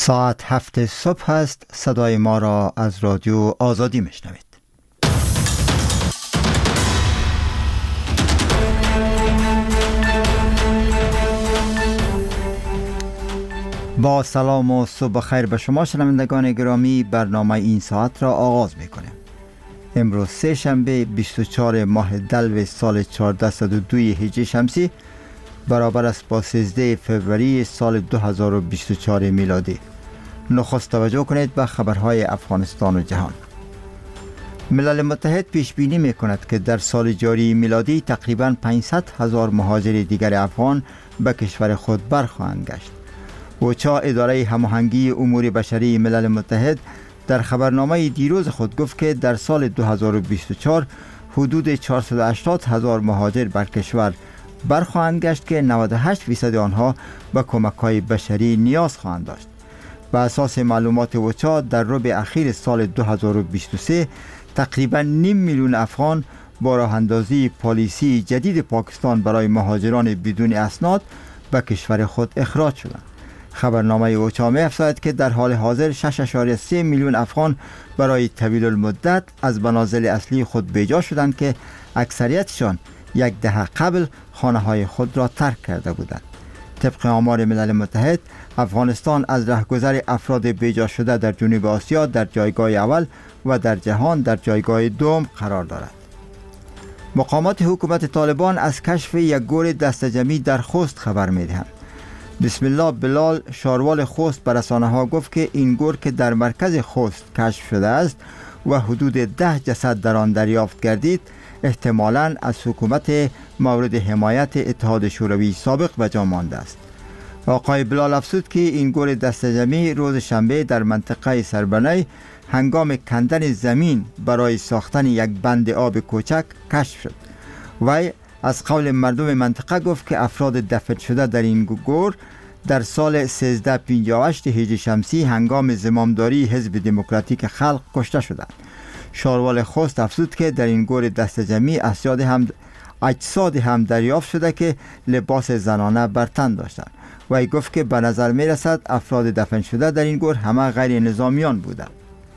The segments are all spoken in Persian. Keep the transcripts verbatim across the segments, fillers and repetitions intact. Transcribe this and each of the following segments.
ساعت هفت صبح است. صدای ما را از رادیو آزادی میشنوید. با سلام و صبح خیر به شما شنوندگان گرامی، برنامه این ساعت را آغاز میکنیم. امروز سه شنبه بیست و چهارم ماه دلو سال چهارصد و دو هجری شمسی برابر است با سیزده فوریه سال دو هزار و بیست و چهار میلادی. نخست توجه کنید به خبرهای افغانستان و جهان. ملل متحد پیش بینی می کند که در سال جاری میلادی تقریباً پانصد هزار مهاجر دیگر افغان به کشور خود برخواهند گشت. اوچا، اداره هماهنگی امور بشری ملل متحد، در خبرنامه دیروز خود گفت که در سال دو هزار و بیست و چهار حدود چهارصد و هشتاد هزار مهاجر بر کشور برخواهند گشت که نود و هشت درصد آنها به کمک‌های بشری نیاز خواهند داشت. بر اساس معلومات اوچا در ربع اخیر سال دو هزار و بیست و سه تقریباً نیم میلیون افغان با راه اندازی پالیسی جدید پاکستان برای مهاجران بدون اسناد به کشور خود اخراج شدند. خبرنامه اوچا می افزاید که در حال حاضر شش ممیز سه میلیون افغان برای طویل المدت از منازل اصلی خود بیجا شدند که اکثریتشان یک دهه قبل خانه های خود را ترک کرده بودند. طبق آمار ملل متحد، افغانستان از رهگذر افراد بیجا شده در جنوب آسیا در جایگاه اول و در جهان در جایگاه دوم قرار دارد. مقامات حکومت طالبان از کشف یک گور دسته‌جمعی در خوست خبر می‌دهند. بسم الله بلال، شاروال خوست، به رسانه‌ها گفت که این گور که در مرکز خوست کشف شده است و حدود ده جسد در آن دریافت گردید، احتمالاً از حکومت مورد حمایت اتحاد شوروی سابق به جا مانده است. آقای بلال افزود که این گور دسته‌جمعی روز شنبه در منطقه سربنی هنگام کندن زمین برای ساختن یک بند آب کوچک کشف شد. وی از قول مردم منطقه گفت که افراد دفن شده در این گور در سال سیزده پنجاه و هشت هجری شمسی هنگام زمامداری حزب دموکراتیک خلق کشته شدند. شاروال خوست افزود که در این گور دسته‌جمعی اجساد هم اجساد هم دریافت شده که لباس زنانه بر تن داشتند. وی گفت که به نظر می رسد افراد دفن شده در این گور همه غیر نظامیان بودند.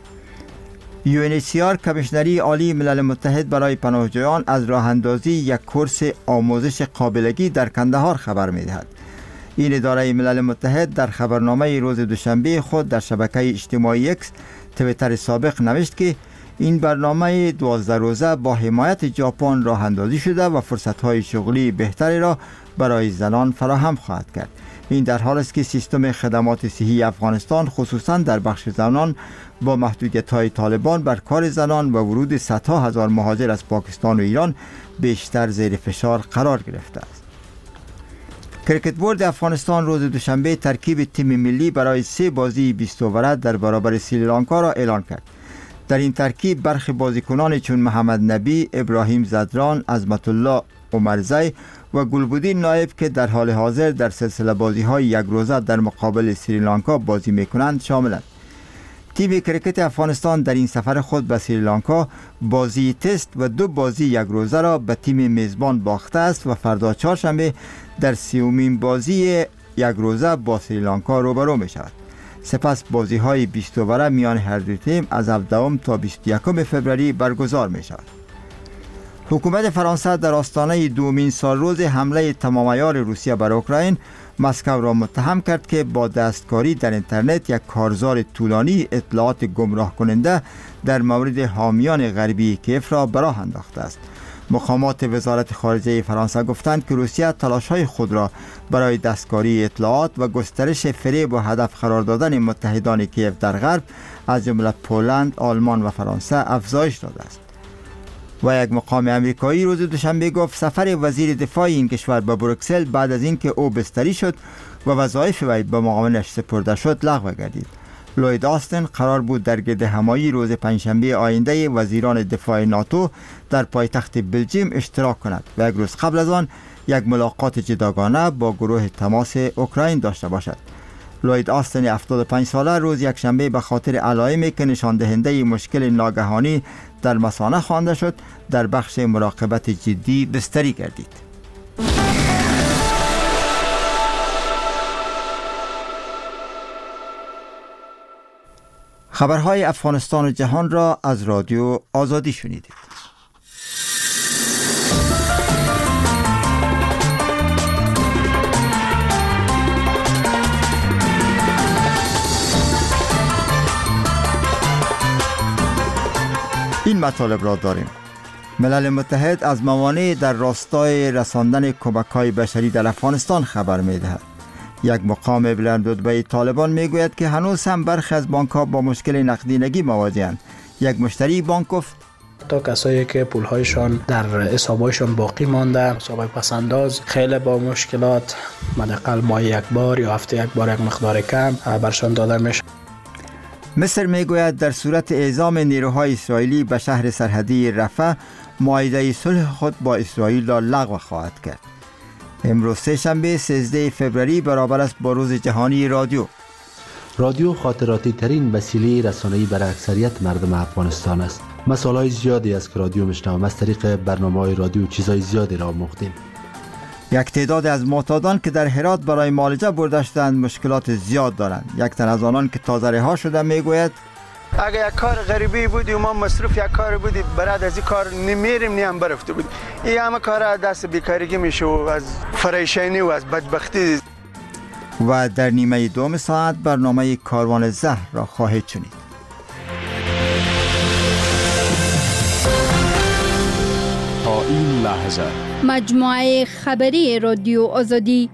یو ان اچ سی آر، کمیشنری عالی ملل متحد برای پناهجویان، از راه اندازی یک کورس آموزش قابلگی در کندهار خبر می دهد. این اداره ملل متحد در خبرنامه روز دوشنبه خود در شبکه اجتماعی اکس، تویتر سابق، نوشت که این برنامه دوازده روزه با حمایت ژاپن راه اندازی شده و فرصت‌های شغلی بهتری را برای زنان فراهم خواهد کرد. این در حالی است که سیستم خدمات صحی افغانستان خصوصاً در بخش زنان با محدودیت‌های طالبان بر کار زنان و ورود صدها هزار مهاجر از پاکستان و ایران بیشتر زیر فشار قرار گرفته است. کرکت بورد افغانستان روز دوشنبه ترکیب تیم ملی برای سه بازی بیست اووره در برابر سریلانکا را اعلان کرد. در این ترکیب برخی بازیکنان چون محمد نبی، ابراهیم زدران، عظمت الله عمرزی و گلبدین نایب که در حال حاضر در سلسله بازی های یک روزه در مقابل سریلانکا بازی میکنند شاملند. تیم کرکت افغانستان در این سفر خود به سریلانکا بازی تست و دو بازی یک روزه را به تیم میزبان باخته است و فردا چهارشنبه در سیومین بازی یک روزه با سریلانکا روبرو می شود. سپس بازی های بیست اووره میان هر دو تیم از هفدهم تا بیست و یکم فوریه برگزار می شود. حکومت فرانسه در آستانه دومین سالروز حمله تمام عیار روسیه بر اوکراین، مسکو را متهم کرد که با دستکاری در اینترنت یک کارزار طولانی اطلاعات گمراه کننده در مورد حامیان غربی کیف را به راه انداخته است. مقامات وزارت خارجه فرانسه گفتند که روسیه تلاش‌های خود را برای دستکاری اطلاعات و گسترش فریب و هدف قرار دادن متحدان کیف در غرب از جمله پولند، آلمان و فرانسه افزایش داده است. و یک مقام امریکایی روز دوشنبه گفت سفر وزیر دفاع این کشور به بروکسل بعد از اینکه او بستری شد و وظایف وی به معاونش سپرده شد لغو گردید. لوید آستن قرار بود در گردهمایی روز پنجشنبه آینده وزیران دفاع ناتو در پایتخت بلژیم اشتراک کند و یک روز قبل از آن یک ملاقات جداگانه با گروه تماس اوکراین داشته باشد. لوید آستن هفتاد و پنج ساله روز یک شنبه به خاطر علائمی که نشان دهنده مشکل ناگهانی در مثانه خوانده شد در بخش مراقبت جدی بستری گردید. خبرهای افغانستان و جهان را از رادیو آزادی شنیدید. این مطالب را داریم. ملل متحد از موانع در راستای رساندن کمک‌های بشری در افغانستان خبر می‌دهد. یک مقام بلندرتبه طالبان میگوید که هنوز هم برخی از بانک‌ها با مشکل نقدینگی مواجه‌اند. یک مشتری بانک گفت تا کسایی که پول‌هایشان در حساب‌هایشان باقی مانده، حساب پس‌انداز خیلی با مشکلات، حداقل ماه یک بار یا هفته یک بار یک مقدار کم برشان داده میشه. مصر میگوید در صورت اعزام نیروهای اسرائیلی به شهر سرحدی رفح، معاهده صلح خود با اسرائیل را لغو خواهد کرد. امروز سه شنبه سیزده فوریه برابر است با روز جهانی رادیو. رادیو خاطراتی ترین وسیله رسانه‌ای برای اکثریت مردم افغانستان است. مسائل زیادی است که رادیو میشنوم. از طریق برنامه‌های رادیو چیزای زیادی را آموختیم. یک تعداد از معتادان که در هرات برای معالجه برده شدند مشکلات زیاد دارند. یک تن از آنان که تازه رها شده میگوید اگه یک کار غریبی بودی و ما مصروف یک کار بودی برات از این کار نمیریم نیم برفته بود. این همه کار دست بیکارگی میشه و از فریشانی و از بدبختی. و در نیمه دوم ساعت برنامه کاروان زهر را خواهید شنید. تا این لحظه مجموعه خبری رادیو آزادی.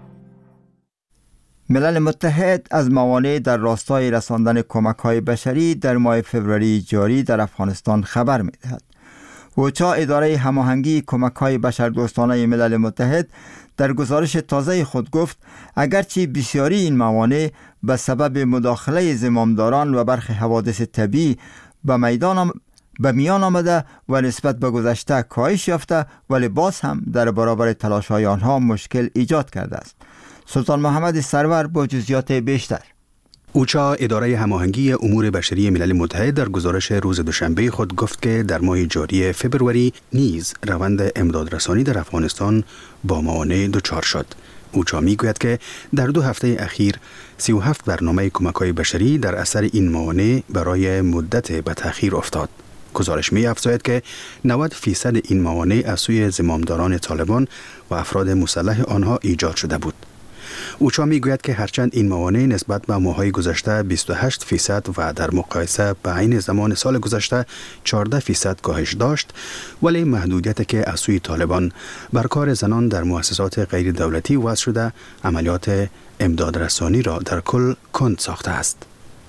ملل متحد از موانع در راستای رساندن کمک‌های بشری در ماه فوریه جاری در افغانستان خبر می‌دهد. اوچا اداره هماهنگی کمک‌های بشردوستانه ملل متحد در گزارش تازه خود گفت اگرچه بسیاری این موانع به سبب مداخله زمامداران و برخی حوادث طبیعی به میدان آم... به میان آمده و نسبت به گذشته کاهش یافته، ولی باز هم در برابر تلاش‌های آنها مشکل ایجاد کرده است. سلطان محمد سرور با جزئیات بیشتر. اوچا اداره هماهنگی امور بشری ملل متحد در گزارش روز دوشنبه خود گفت که در ماه جاری فوریه نیز روند امدادرسانی در افغانستان با موانع دچار شد. اوچا میگوید که در دو هفته اخیر سی و هفت برنامه کمک‌های بشری در اثر این موانع برای مدت به تأخیر افتاد. گزارش می افزاید که نود درصد این موانع از سوی زمامداران طالبان و افراد مسلح آنها ایجاد شده بود. اوچا می گوید که هرچند این موانع نسبت به ماه‌های گذشته بیست و هشت درصد و در مقایسه با عین زمان سال گذشته چهارده درصد کاهش داشت، ولی محدودیتی که از سوی طالبان بر کار زنان در مؤسسات غیر دولتی وضع شده عملیات امدادرسانی را در کل کند ساخته است.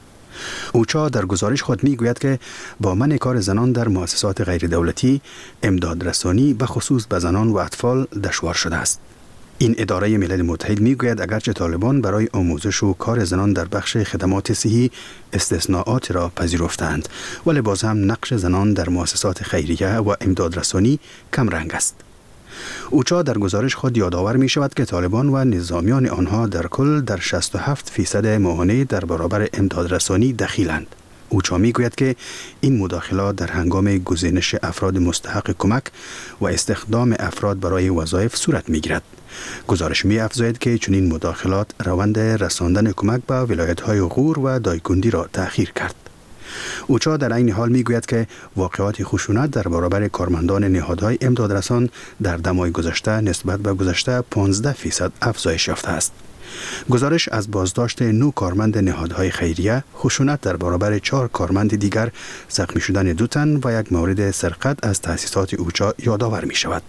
اوچا در گزارش خود می گوید که با منع کار زنان در مؤسسات غیر دولتی امدادرسانی به خصوص به زنان و اطفال دشوار شده است. این اداره ملل متحد می گوید اگرچه طالبان برای آموزش و کار زنان در بخش خدمات صحی استثناءات را پذیرفتند، ولی باز هم نقش زنان در مؤسسات خیریه و امدادرسانی کم رنگ است. اوچا در گزارش خود یادآور می شود که طالبان و نظامیان آنها در کل در شصت و هفت درصد موانع در برابر امدادرسانی دخیلند. اوچا می گوید که این مداخلات در هنگام گزینش افراد مستحق کمک و استخدام افراد برای وظایف صورت می گیرد. گزارش می افزاید که چنین مداخلات روند رساندن کمک به ولایت‌های غور و دایکندی را تأخیر کرد. اوچا در این حال می گوید که واقعات خشونت در برابر کارمندان نهادهای امدادرسان در دمای گذشته نسبت به گذشته پانزده درصد افزایش یافته است. گزارش از بازداشت نو کارمند نهادهای خیریه، خشونت در برابر چهار کارمند دیگر، زخمی شدن دو تن و یک مورد سرقت از تأسیسات اوچا یادآور می شود.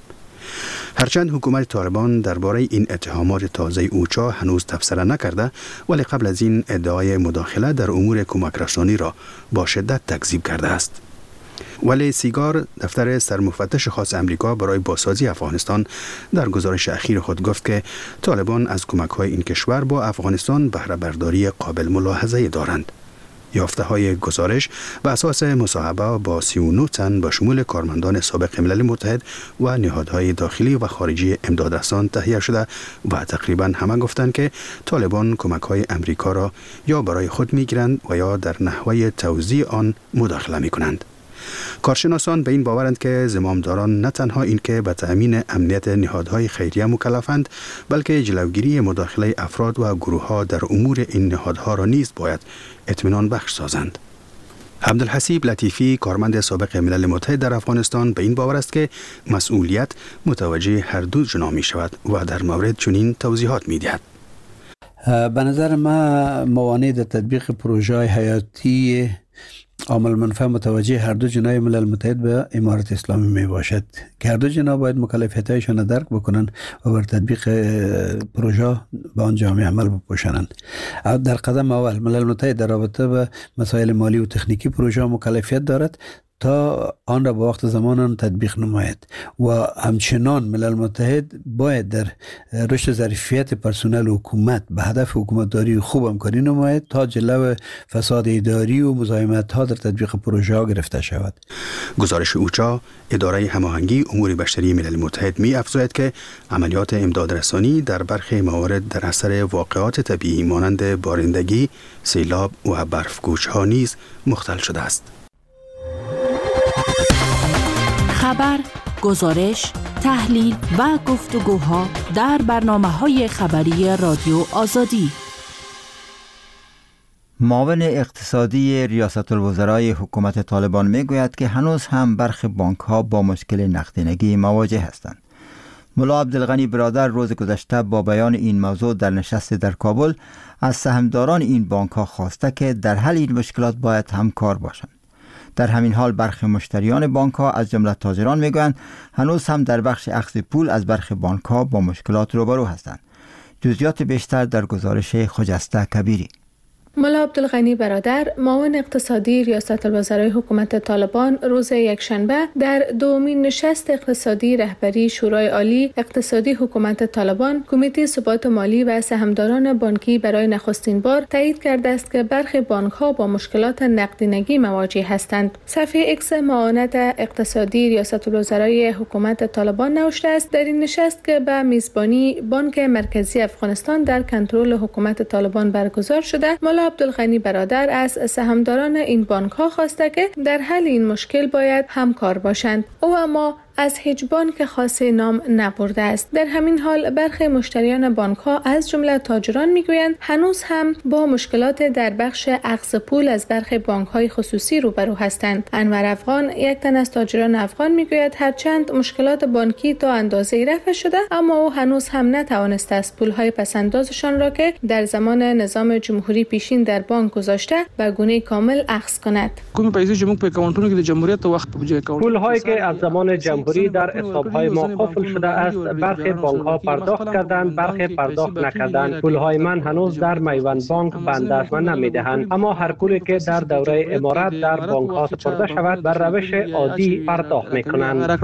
هرچند حکومت طالبان درباره این اتهامات تازه اوچا هنوز تبصره نکرده، ولی قبل از این ادعای مداخله در امور کمک رسانی را با شدت تکذیب کرده است. ولی سیگار، دفتر سرمفتش خاص امریکا برای بازسازی افغانستان، در گزارش اخیر خود گفت که طالبان از کمک‌های این کشور با افغانستان بهره برداری قابل ملاحظه دارند. یافته های گزارش بر اساس مصاحبه با سی و نه تن با شمول کارمندان سابق ملل متحد و نهادهای داخلی و خارجی امدادرسان تهیه شده و تقریبا همه گفتند که طالبان کمک‌های امریکا را یا برای خود می‌گیرند و یا در نحوه توزیع آن مداخله می‌کنند. کارشناسان به این باورند که زمامداران نه تنها این که به تأمین امنیت نهادهای خیریه مکلفند، بلکه جلوگیری مداخله افراد و گروه‌ها در امور این نهادها را نیز باید اطمینان بخش سازند. عبدالحسیب لطیفی، کارمند سابق ملل متحد در افغانستان، به این باور است که مسئولیت متوجه هر دو جناح می شود و در مورد چنین توضیحات می دهد. به نظر ما موانع در تطبیق پروژه حیاتی عامل منفعه متوجه هر دو جناح ملل متحد به امارت اسلامی می باشد که هر دو جناح باید مکلفیت‌هایشان را درک بکنند و بر تطبیق پروژه به آن جامعه عمل بپوشانند. در قدم اول ملل متحد در رابطه به مسائل مالی و تکنیکی پروژه مکلفیت دارد تا آن را به وقت زمان آن تطبیق نماید و همچنان ملل متحد باید در رشد ظرفیت پرسنل و حکومت به هدف حکومتداری خوب همکاری نماید تا جلو فساد اداری و مزاحمت ها در تطبیق پروژه ها گرفته شود. گزارش اوچا، اداره هماهنگی امور بشری ملل متحد، می افزاید که عملیات امدادرسانی در برخی موارد در اثر واقعات طبیعی مانند بارندگی، سیلاب و برفگوچ ها نیز مختل شده است. خبر، گزارش، تحلیل و گفتگوها در برنامه‌های خبری رادیو آزادی. معاون اقتصادی ریاست الوزرای حکومت طالبان میگوید که هنوز هم برخی بانک ها با مشکل نقدینگی مواجه هستند. ملا عبدالغنی برادر روز گذشته با بیان این موضوع در نشست در کابل از سهامداران این بانک ها خواسته که در حل این مشکلات باید همکار باشند. در همین حال برخی مشتریان بانک ها از جمله تاجران میگویند هنوز هم در بخش اخذ پول از برخی بانک ها با مشکلات روبرو هستند. جزئیات بیشتر در گزارش خجسته کبیری. ملا عبدالغنی برادر، معاون اقتصادی ریاست الوزرای حکومت طالبان، روز یکشنبه در دومین نشست اقتصادی رهبری شورای عالی اقتصادی حکومت طالبان، کمیته ثبات مالی و سهامداران بانکی برای نخستین بار تایید کرده است که برخی بانک‌ها با مشکلات نقدینگی مواجه هستند. صفحه ایکس معاونت اقتصادی ریاست الوزرای حکومت طالبان نوشته است در این نشست که به میزبانی بانک مرکزی افغانستان در کنترل حکومت طالبان برگزار شده، ملا عبدالغنی برادر از سهامداران این بانک ها خواسته که در حل این مشکل باید همکار باشند. او اما از هیچ بانک خاص نام نبرده است. در همین حال برخی مشتریان بانک ها از جمله تاجران میگویند هنوز هم با مشکلات در بخش اخذ پول از برخی بانک های خصوصی روبرو هستند. انور افغان، یک تن از تاجران افغان، میگوید هرچند مشکلات بانکی تا اندازه‌ای رفع شده، اما او هنوز هم نتوانسته است پول های پسندازشان را که در زمان نظام جمهوری پیشین در بانک گذاشته به گونه کامل اخذ کند. پول هایی که از زمان جمهوری در حساب‌های ما قفل شده است، برخی بانک‌ها پرداخت کردند، برخی پرداخت نکردند. پول‌های من هنوز در میوان بانک به دست من نمی‌دهند، اما هر پولی که در دوره امارت در بانک‌ها سپرده شود بر روش عادی پرداخت می‌کنند.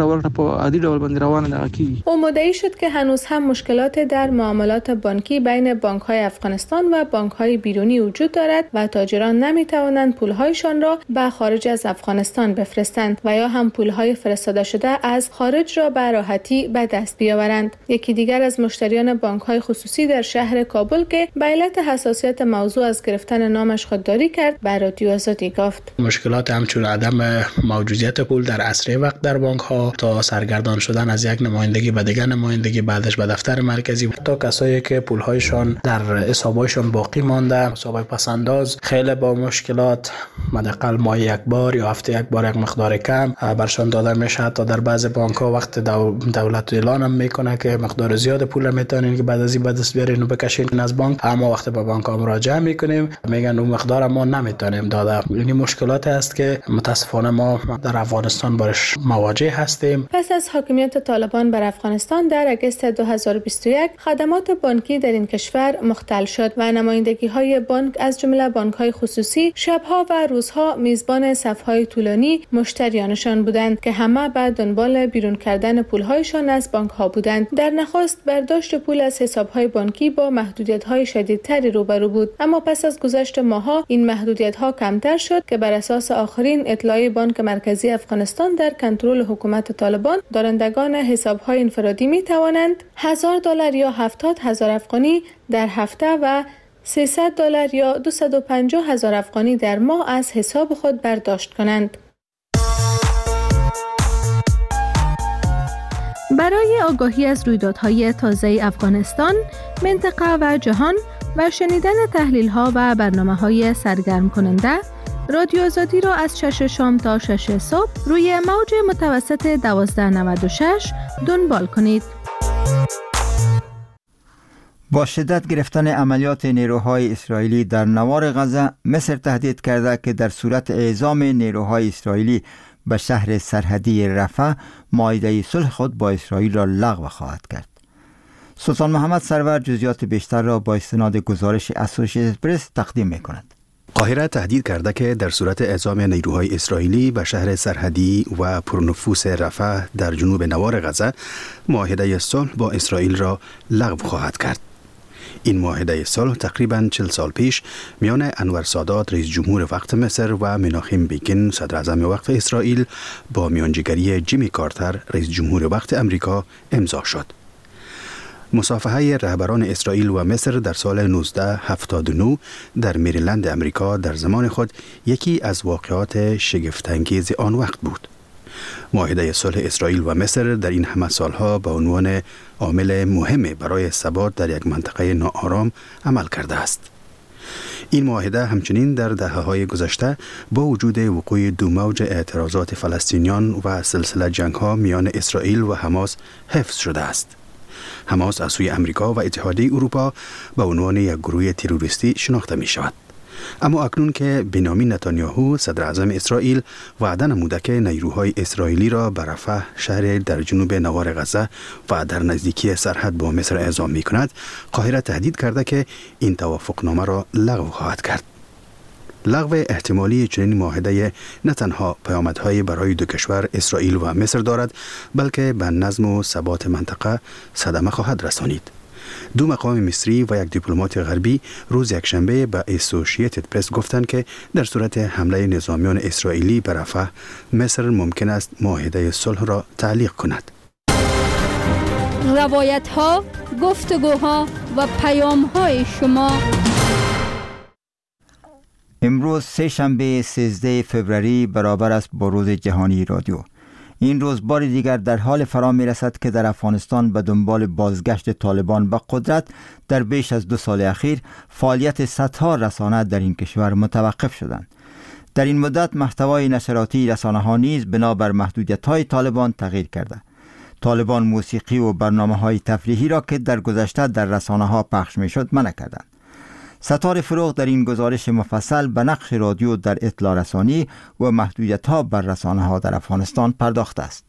او مدعی شد که هنوز هم مشکلات در معاملات بانکی بین بانک‌های افغانستان و بانک‌های بیرونی وجود دارد و تاجران نمی‌توانند پول‌هایشان را به خارج از افغانستان بفرستند و یا هم پول‌های فرستاده شده از خارج را به راحتی به دست بیاورند. یکی دیگر از مشتریان بانک‌های خصوصی در شهر کابل که به علت حساسیت موضوع از گرفتن نامش خودداری کرد، به رادیو آزادی گفت مشکلات همچون عدم موجودیت پول در اسرع وقت در بانک‌ها تا سرگردان شدن از یک نمایندگی به دیگر نمایندگی، بعدش به دفتر مرکزی، تا کسایی که پول‌هایشان در حساب‌هایشان باقی مانده، حساب پسنداز، خیلی با مشکلات، حداقل ماه یک بار یا هفته یک بار یک مقدار کم برشان داده میشه. تا در بعض بانک ها وقت دولت اعلان هم میکنه که مقدار زیاد پول میتونین که بعد از این به دست بیارین و بکشین از بانک، اما وقت به بانک ها مراجعه میکنیم میگن اون مقدار ما نمیتونیم داده. یعنی مشکلات است که متاسفانه ما در افغانستان برش مواجه هستیم. پس از حاکمیت طالبان بر افغانستان در اگست دو هزار و بیست و یک خدمات بانکی در این کشور مختل شد و نمایندگی های بانک از جمله بانک های خصوصی شبها و روزها میزبان صف‌های طولانی مشتریانشان بودند که همه بعد دنبال بیرون کردن پول‌هایشان از بانک‌ها بودند. در نخست برداشت پول از حساب‌های بانکی با محدودیت‌های شدیدتری روبرو بود، اما پس از گذشت ماه‌ها این محدودیت‌ها کمتر شد که بر اساس آخرین اطلاع بانک مرکزی افغانستان در کنترل حکومت طالبان، دارندگان حساب‌های انفرادی می‌توانند هزار دلار یا هفتاد هزار افغانی در هفته و سیصد دلار یا دویست و پنجاه هزار افغانی در ماه از حساب خود برداشت کنند. برای آگاهی از رویدادهای تازه افغانستان، منطقه و جهان و شنیدن تحلیل‌ها و برنامه‌های سرگرم کننده، رادیو آزادی را از شش شام تا شش صبح روی موج متوسط دوازده نود و شش دنبال کنید. با شدت گرفتن عملیات نیروهای اسرائیلی در نوار غزه، مصر تهدید کرده که در صورت اعزام نیروهای اسرائیلی به شهر سرحدی رفح، معاهده صلح خود با اسرائیل را لغو خواهد کرد. سلطان محمد سرور جزئیات بیشتر را با استناد گزارش اسوسییتد پرس تقدیم می‌کند. قاهره تهدید کرده که در صورت اعزام نیروهای اسرائیلی به شهر سرحدی و پرنفوس رفح در جنوب نوار غزه، معاهده صلح با اسرائیل را لغو خواهد کرد. این معاهده صلح تقریباً چهل سال پیش میان انور سادات رئیس جمهور وقت مصر و مناخیم بیگین صدر اعظم وقت اسرائیل با میانجیگری جیمی کارتر رئیس جمهور وقت امریکا امضا شد. مصافحه رهبران اسرائیل و مصر در سال نوزده هفتاد و نه در مریلند امریکا در زمان خود یکی از واقعات شگفت‌انگیز آن وقت بود. معاهده صلح اسرائیل و مصر در این همه سالها به عنوان عامل مهم برای ثبات در یک منطقه ناآرام عمل کرده است. این معاهده همچنین در دهه‌های گذشته با وجود وقوع دو موج اعتراضات فلسطینیان و سلسله جنگ‌ها میان اسرائیل و حماس حفظ شده است. حماس از سوی امریکا و اتحادیه اروپا به عنوان یک گروه تروریستی شناخته می شود. اما اکنون که بنیامین نتانیاهو صدر اعظم اسرائیل وعده نموده که نیروهای اسرائیلی را به رفح، شهر در جنوب نوار غزه و در نزدیکی سرحد با مصر اعزام می کند، قاهره تهدید کرده که این توافقنامه را لغو خواهد کرد. لغو احتمالی چنین معاهده نه تنها پیامدهای برای دو کشور اسرائیل و مصر دارد، بلکه به نظم و ثبات منطقه صدمه خواهد رسانید. دو مقام مصری و یک دیپلمات غربی روز یکشنبه به اسوسییتد پرس گفتند که در صورت حمله نظامیان اسرائیلی به رفح، مصر ممکن است معاهده صلح را تعلیق کند. روایت ها، گفتگوها و پیام های شما. امروز سه شنبه سیزده فوریه برابر است با روز جهانی رادیو. این روز بار دیگر در حال فرا می رسد که در افغانستان به دنبال بازگشت طالبان به قدرت در بیش از دو سال اخیر فعالیت صدها رسانه در این کشور متوقف شدند. در این مدت محتوای نشراتی رسانه ها نیز بنابر محدودیت های طالبان تغییر کرده. طالبان موسیقی و برنامه های تفریحی را که در گذشته در رسانه ها پخش می شد منع کردند. ستار فروغ در این گزارش مفصل به نقش رادیو در اطلاع رسانی و محدودیت‌ها بر رسانه‌ها در افغانستان پرداخته است.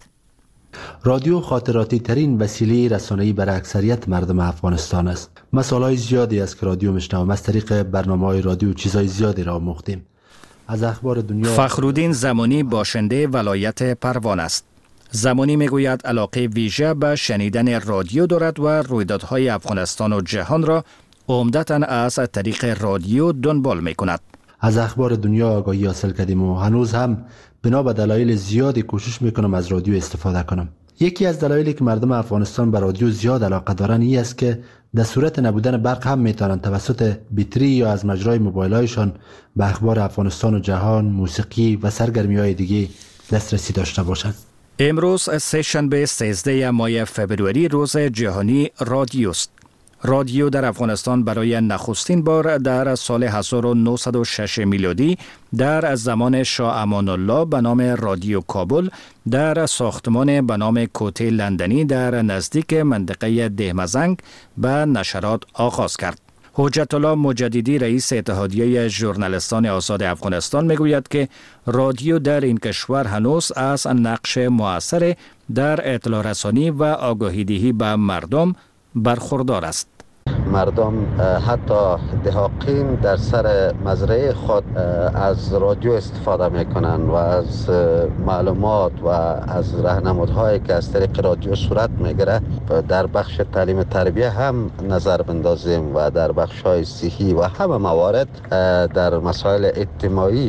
رادیو خاطراتی ترین وسیله رسانه‌ای برای اکثریت مردم افغانستان است. مسائل زیادی است که رادیو میشنویم. از طریق برنامه‌های رادیو چیزهای زیادی را آموختیم. از اخبار دنیا. فخرالدین زمانی باشنده ولایت پروان است. زمانی میگوید علاقه ویژه به شنیدن رادیو دارد و رویدادهای افغانستان و جهان را عمدتاً از طریق رادیو دنبال می کند. از اخبار دنیا آگاهی حاصل کردیم و هنوز هم بنا به دلایل زیادی کوشش میکنم از رادیو استفاده کنم. یکی از دلایلی که مردم افغانستان به رادیو زیاد علاقه دارن این است که در صورت نبودن برق هم میتونن توسط بطری یا از مجرای موبایل‌هایشان به اخبار افغانستان و جهان، موسیقی و سرگرمی‌های دیگه دسترسی داشته باشند. امروز سه شنبه سیزده ماه فوریه روز جهانی رادیو است. رادیو در افغانستان برای نخستین بار در سال هزار و نهصد و شش میلادی در زمان شاه امان الله به نام رادیو کابل در ساختمان به نام کوته لندنی در نزدیک منطقه دهمزنگ به نشرات آغاز کرد. حجت الله مجددی رئیس اتحادیه ژورنالیستان آزاد افغانستان میگوید که رادیو در این کشور هنوز از نقش مؤثر در اطلاع رسانی و آگاهی دهی به مردم برخوردار است. مردم حتی دهاقین در سر مزرعه خود از رادیو استفاده میکنن و از معلومات و از راهنمودهایی که از طریق رادیو صورت میگیره در بخش تعلیم تربیه هم نظر بندازیم و در بخش های صحی و همه موارد در مسائل اجتماعی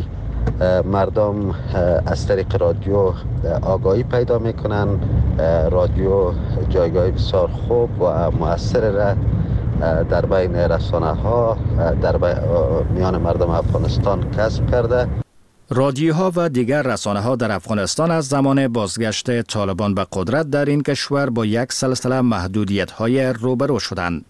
مردم از طریق رادیو آگاهی پیدا میکنن. رادیو جایگاه بسیار خوب و مؤثر را در بین رسانه ها در میان مردم افغانستان کسب کرده. رادیوها و دیگر رسانه ها در افغانستان از زمان بازگشت طالبان به قدرت در این کشور با یک سلسله محدودیت های روبرو شدند.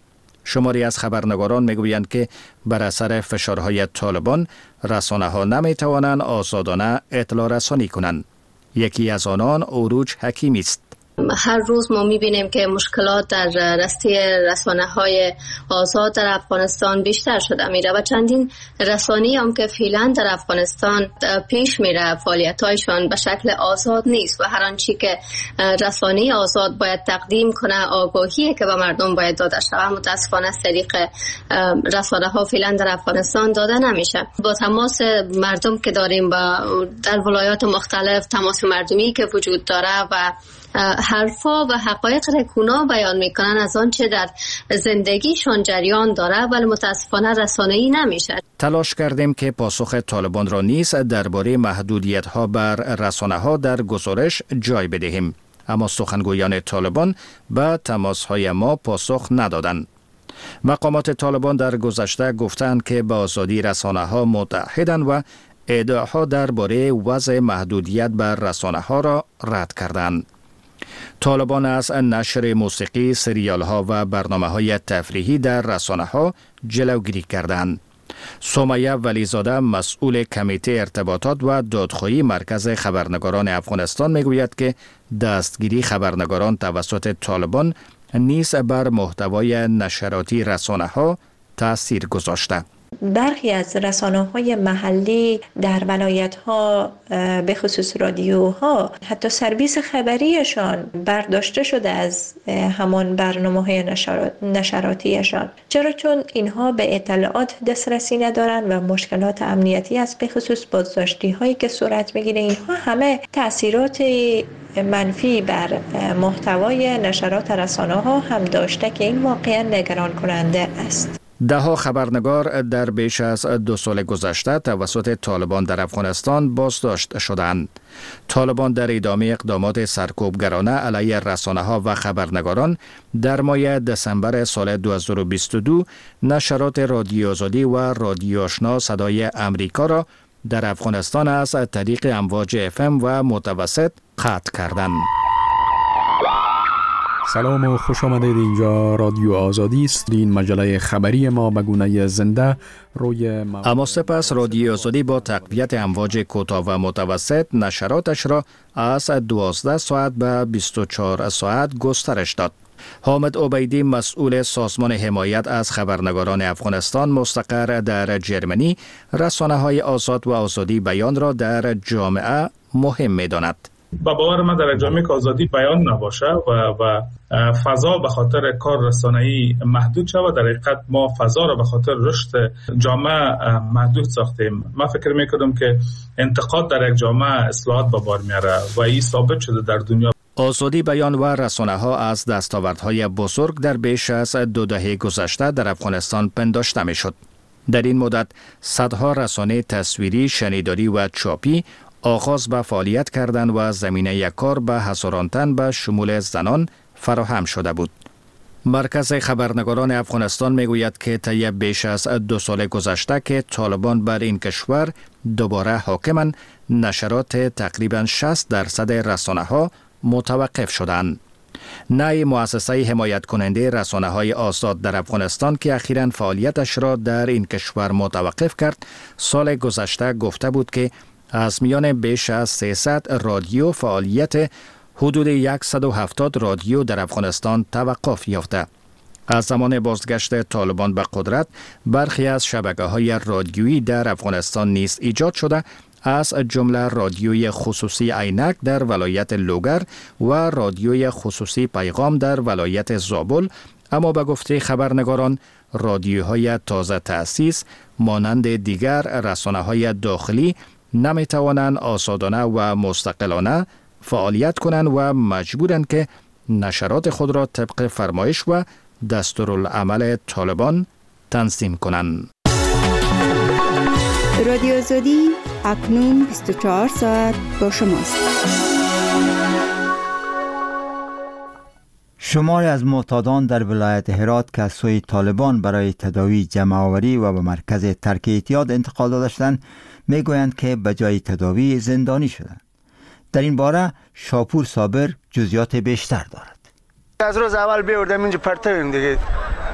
شماری از خبرنگاران میگویند که بر اثر فشارهای طالبان رسانه‌ها نمیتوانند آزادانه اطلاع رسانی کنند. یکی از آنان اوروج حکیمی است. هر روز ما میبینیم که مشکلات در راسته رسانه‌های آزاد در افغانستان بیشتر شده میره و چندین رسانه‌ای هم که فعلا در افغانستان پیش میره فعالیت‌هایشان به شکل آزاد نیست و هر آنچه که رسانه آزاد باید تقدیم کنه، آگاهی که به مردم باید داده شود، متاسفانه از طریق رسانه‌ها فعلا در افغانستان داده نمیشه. با تماس مردم که داریم با در ولایات مختلف، تماس مردمی که وجود داره و حرفا و حقایق رکونا بیان میکنن از آنچه در زندگیشون جریان داره، ولی متاسفانه رسانه‌ای نمیشه. تلاش کردیم که پاسخ طالبان را نیز درباره محدودیت‌ها بر رسانه‌ها در گزارش جای بدهیم، اما سخنگویان طالبان به تماس‌های ما پاسخ ندادند. مقامات طالبان در گذشته گفتند که به آزادی رسانه‌ها متحدند و ادعاها درباره وضع محدودیت بر رسانه‌ها را رد کردند. طالبان از نشر موسیقی، سریال ها و برنامه های تفریحی در رسانه ها جلوگیری کردند. سمیه ولیزاده مسئول کمیته ارتباطات و دادخواهی مرکز خبرنگاران افغانستان میگوید که دستگیری خبرنگاران توسط طالبان نیز بر محتوای نشراتی رسانه ها تأثیر گذاشته. برخی از رسانه‌های محلی در ولایت‌ها به خصوص رادیوها حتی سرویس خبریشان برداشته شده از همان برنامه‌های نشرات نشراتیشان. چرا؟ چون اینها به اطلاعات دسترسی ندارند و مشکلات امنیتی است، به خصوص بازداشتی‌هایی که صورت می‌گیره. اینها همه تأثیرات منفی بر محتوای نشرات رسانه‌ها هم داشته که این واقعا نگران کننده است. ده ها خبرنگار در بیش از دو سال گذشته توسط طالبان در افغانستان بازداشت شدند. طالبان در ادامه اقدامات سرکوبگرانه علیه رسانه‌ها و خبرنگاران در ماه دسامبر سال دو هزار و بیست و دو نشرات رادیو آزادی و رادیو آشنا صدای امریکا را در افغانستان از طریق امواج اف ام و متوسط قطع کردند. سلام و خوش آمدید. اینجا رادیو آزادی است. این مجله خبری ما به گونه زنده روی م... اما سپس رادیو آزادی با تقویت امواج کوتاه و متوسط نشراتش را از دوازده ساعت به بیست و چهار ساعت گسترش داد. حامد عبیدی مسئول سازمان حمایت از خبرنگاران افغانستان مستقر در جرمنی رسانه‌های آزاد و آزادی بیان را در جامعه مهم می‌داند. با باور من در جامعه که آزادی بیان نباشه و و فضا به خاطر کار رسانه‌ای محدود شود، در حقیقت ما فضا را به خاطر رشد جامعه محدود ساختیم. من فکر می‌کنم که انتقاد در یک جامعه اصلاحات به بار میاره و این ثابت شده در دنیا. آزادی بیان و رسانه‌ها از دستاوردهای بزرگ در بیش از دو دهه گذشته در افغانستان پنداشته می‌شد. در این مدت صدها رسانه تصویری، شنیداری و چاپی آغاز به فعالیت کردند و زمینه کار به هزاران تن به شمول زنان فراهم شده بود. مرکز خبرنگاران افغانستان میگوید که طی بیش از دو سال گذشته که طالبان بر این کشور دوباره حاکمند، نشرات تقریباً شصت درصد رسانه‌ها متوقف شدند. نای مؤسسه حمایت کننده رسانه‌های آزاد در افغانستان که اخیراً فعالیتش را در این کشور متوقف کرد، سال گذشته گفته بود که از میان بیش از سیصد رادیو فعالیت حدود صد و هفتاد رادیو در افغانستان توقف یافته. از زمان بازگشت طالبان به قدرت، برخی از شبکه‌های رادیویی در افغانستان نیز ایجاد شده، از جمله رادیوی خصوصی عینک در ولایت لوگر و رادیوی خصوصی پیغام در ولایت زابل. اما به گفته خبرنگاران، رادیوهای تازه تأسیس مانند دیگر رسانه‌های داخلی نمی توانند آزادانه و مستقلانه فعالیت کنند و مجبورند که نشرات خود را طبق فرمایش و دستورالعمل طالبان تنظیم کنند. رادیو آزادی اکنون بیست و چهار ساعت با شماست. شماری از معتادان در ولایت هرات که از سوی طالبان برای تداوی جمع‌آوری و به مرکز ترک اعتیاد انتقال داده شدند میگویند که به جای تداوی زندانی شدند. در این باره شاپور صابر جزئیات بیشتر دارد. از روز اول بیاردم اینجا پرتویم دیگه،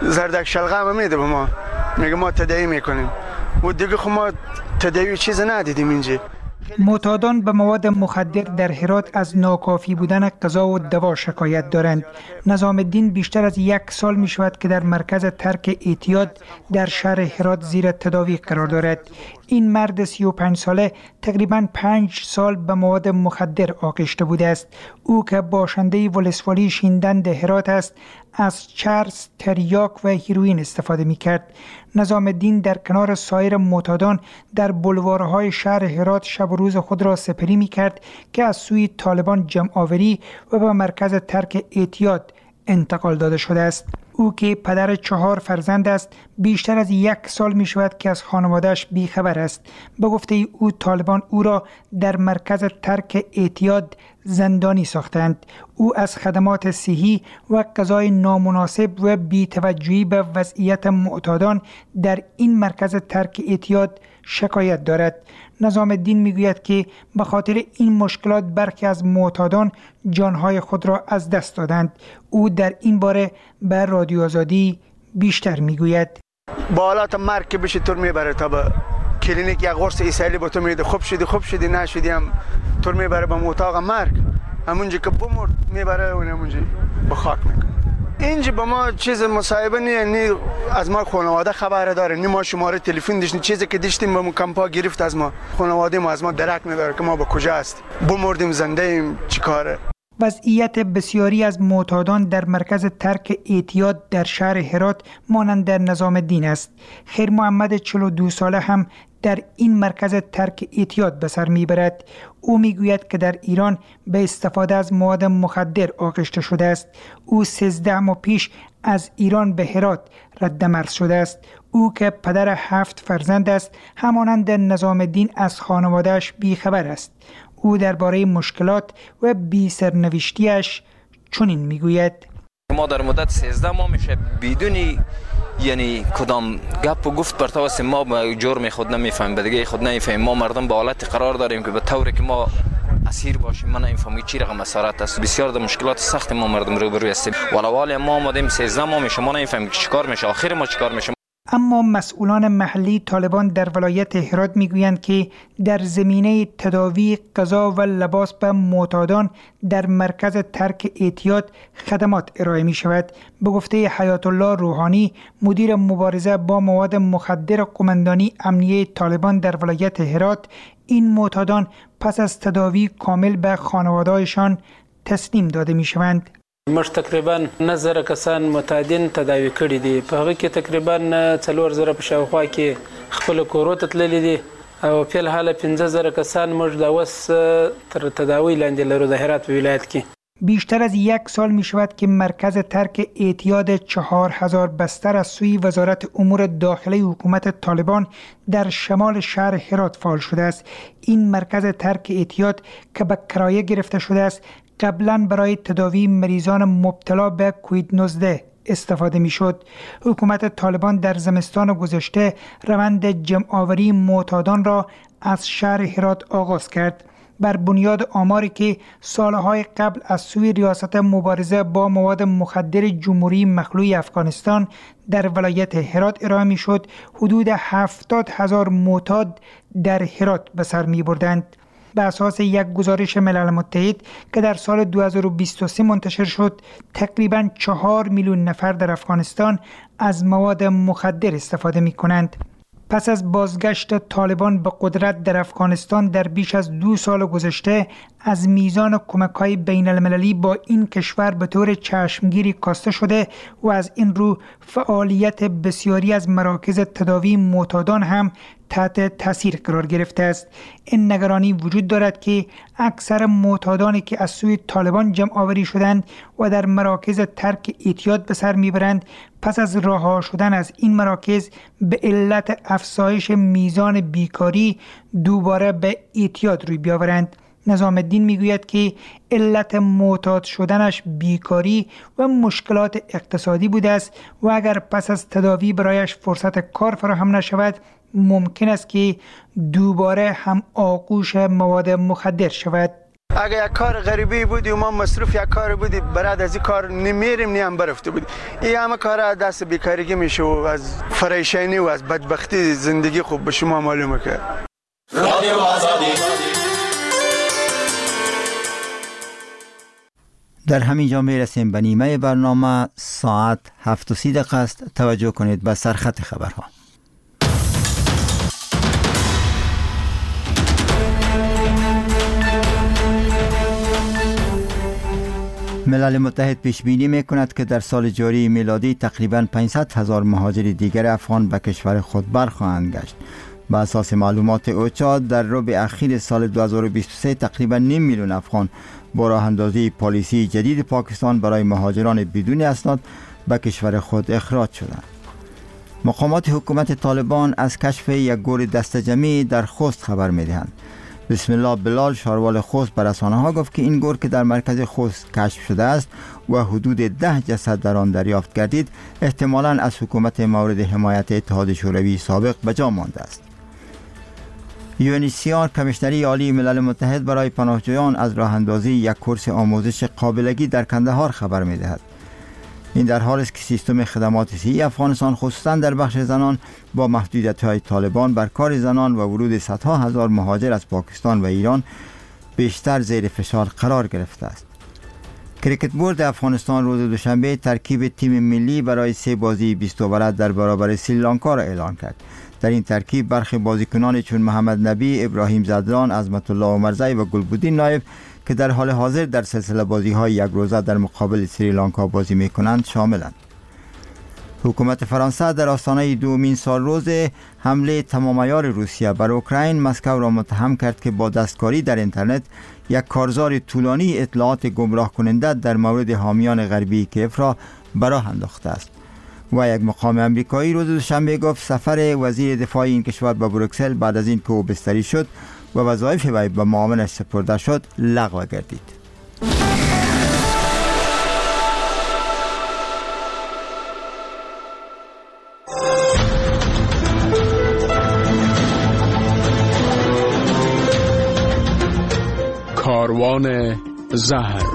زردک شلغم میده به ما، میگه ما تداوی میکنیم و دیگه خب ما تداوی چیز ندیدیم اینجا. معتادان به مواد مخدر در هرات از ناکافی بودن غذا و دوا شکایت دارند. نظام الدین بیشتر از یک سال می شود که در مرکز ترک اعتیاد در شهر هرات زیر تداوی قرار دارد. این مرد سی و پنج ساله تقریباً پنج سال به مواد مخدر آغشته بوده است. او که باشنده ولسوالی شیندند هرات است، از چرس، تریاک و هیروئین استفاده می کرد. نظام الدین در کنار سایر معتادان در بلوارهای شهر هرات شب و روز خود را سپری می کرد که از سوی طالبان جمع آوری و به مرکز ترک اعتیاد انتقال داده شده است. او که پدر چهار فرزند است، بیشتر از یک سال می شود که از خانوادهش بیخبر است. به گفته او طالبان او را در مرکز ترک اعتیاد زندانی ساختند. او از خدمات صحی و غذای نامناسب و بی‌توجهی به وضعیت معتادان در این مرکز ترک اعتیاد شکایت دارد. نظام الدین میگوید که به خاطر این مشکلات برخی از معتادان جانهای خود را از دست دادند. او در این باره به رادیو آزادی بیشتر میگوید. با حالات مرگ که بشه طور میبره تا به کلینیک یک قرص ایسایلی با تو میده، خوب شدی خوب شدی نشدی هم طور میبره به اتاق مرگ. همونجا که بمرد میبره و همونجا به خاک میکنه. اینجا با ما چیز مصاحبه نیه، نی از ما خانواده خبر داره، نی ما شماره تلفن داشتیم، چیزی که داشتیم با کمپا گرفت از ما، خانواده ما از ما درک نداره که ما با کجا هستیم، بمردیم زنده ایم چیکاره. وضعیت بسیاری از معتادان در مرکز ترک اعتیاد در شهر هرات مانند در نظام الدین است. خیر محمد چهل و دو ساله هم در این مرکز ترک اعتیاد به سر میبرد. او میگوید که در ایران به استفاده از مواد مخدر آغشته شده است. او سیزده ماه پیش از ایران به هرات رد مرز شده است. او که پدر هفت فرزند است، همانند نظام الدین از خانوادهش بیخبر است. او درباره مشکلات و بی سرنوشتیش چنین میگوید: ما در مدت سیزده ماه میشه بدونی یعنی کدام گپ و گفت بر توسط ما به جرم خود نمیفهمیم، به دیگه خود نمیفهمیم. ما مردم به حالت قرار داریم که به طوری که ما اسیر باشیم، من نمیفهمم چی رقم اسارت است. بسیار در مشکلات سخت ما مردم روبرو هستیم. ولوال ما اومدیم سیزده ماه میشه، ما نمیفهمیم که چیکار میشه، آخر ما چیکار میشه. اما مسئولان محلی طالبان در ولایت هرات میگویند که در زمینه تداوی، غذا و لباس به معتادان در مرکز ترک اعتیاد خدمات ارائه می شود. به گفته حیات الله روحانی، مدیر مبارزه با مواد مخدر قماندانی امنیه طالبان در ولایت هرات، این معتادان پس از تداوی کامل به خانواده‌شان تسلیم داده می شوند. مش تقریبا نظر کسان متعدین تداوی کړي دي، په هغه کې تقریبا څلور زره په شاوخوا کې خپل کورو ته تللي دي او په الحال پنځه زره کسان موږ د اوس تر تداوی لاندې لرو د هرات ولایت کې. بیشتر از یک سال می شود که مرکز ترک اعتیاد چهار هزار بستر از سوی وزارت امور داخلی حکومت طالبان در شمال شهر هرات فعال شده است. این مرکز ترک اعتیاد که به کرایه گرفته شده است، قبلا برای تداوی مریضان مبتلا به کووید نوزده استفاده می شد. حکومت طالبان در زمستان گذشته روند جمع آوری معتادان را از شهر هرات آغاز کرد. بر بنیاد آماری که سالهای قبل از سوی ریاست مبارزه با مواد مخدر جمهوری مخلوع افغانستان در ولایت هرات ارائه می شد، حدود هفتاد هزار معتاد در هرات به سر می بردند. به اساس یک گزارش ملل متحد که در سال دو هزار و بیست و سه منتشر شد، تقریباً چهار میلیون نفر در افغانستان از مواد مخدر استفاده می کنند. پس از بازگشت طالبان به قدرت در افغانستان در بیش از دو سال گذشته، از میزان کمک‌های بین المللی با این کشور به طور چشمگیری کاسته شده و از این رو فعالیت بسیاری از مراکز تداوی معتادان هم تحت تاثیر قرار گرفته است. این نگرانی وجود دارد که اکثر معتادانی که از سوی طالبان جمع آوری شدند و در مراکز ترک اعتیاد به سر میبرند، پس از رها شدن از این مراکز به علت افزایش میزان بیکاری دوباره به اعتیاد روی بیاورند. نظام الدین میگوید که علت معتاد شدنش بیکاری و مشکلات اقتصادی بوده است و اگر پس از تداوی برایش فرصت کار فراهم نشود، ممکن است که دوباره هم آغوش مواد مخدر شود. اگه یک کار غریبی بودی و ما مصروف یک کار بودی برات از این کار نمیریم نیم برفته بودی. این همه کار دست بیکارگی میشه و از فریشانی و از بدبختی زندگی خوب به شما معلومه که رادیو آزادی. در همین جا می رسیم به نیمه برنامه. ساعت هفت و سی دقیقه است. توجه کنید به سرخط خبرها. ملل متحد پیش بینی می کند که در سال جاری میلادی تقریباً پانصد هزار مهاجر دیگر افغان به کشور خود برخواهند گشت. با اساس معلومات اوچا در ربع اخیر سال دو هزار و بیست و سه تقریباً نیم میلیون افغان با راه اندازی پالیسی جدید پاکستان برای مهاجران بدون اسناد به کشور خود اخراج شدند. مقامات حکومت طالبان از کشف یک گور دسته‌جمعی در خوست خبر می‌دهند. بسم الله بلال شاروال خوست به رسانه‌ها گفت که این گور که در مرکز خوست کشف شده است و حدود ده جسد در آن دریافت گردید احتمالاً از حکومت مورد حمایت اتحاد شوروی سابق به جا مانده است. یو ان اچ سی آر کمیشنری عالی ملل متحد برای پناهجویان از راه اندازی یک کورس آموزش قابلگی در کندهار خبر می دهد. این در حالی است که سیستم خدمات صحی افغانستان خصوصا در بخش زنان با محدودیت‌های طالبان بر کار زنان و ورود صدها هزار مهاجر از پاکستان و ایران بیشتر زیر فشار قرار گرفته است. کریکت بورد افغانستان روز دوشنبه ترکیب تیم ملی برای سه بازی بیست اوور در برابر سریلانکا را اعلان کرد. در این ترکیب برخی بازیکنان چون محمد نبی، ابراهیم زدران، عظمت الله عمرزی و گلبودین نایب که در حال حاضر در سلسله بازی‌های یک روزه در مقابل سریلانکا بازی می‌کنند شاملند. حکومت فرانسه در آستانه دومین سالروز حمله تمام عیار روسیه بر اوکراین مسکو را متهم کرد که با دستکاری در اینترنت یک کارزار طولانی اطلاعات گمراه کننده در مورد حامیان غربی کیف را به راه انداخته است. و یک مقام امریکایی روز دوشنبه گفت سفر وزیر دفاع این کشور به بروکسل بعد از این که او بستری شد و وظایف وی به معاونش سپرده شد لغو گردید. کاروان زهر.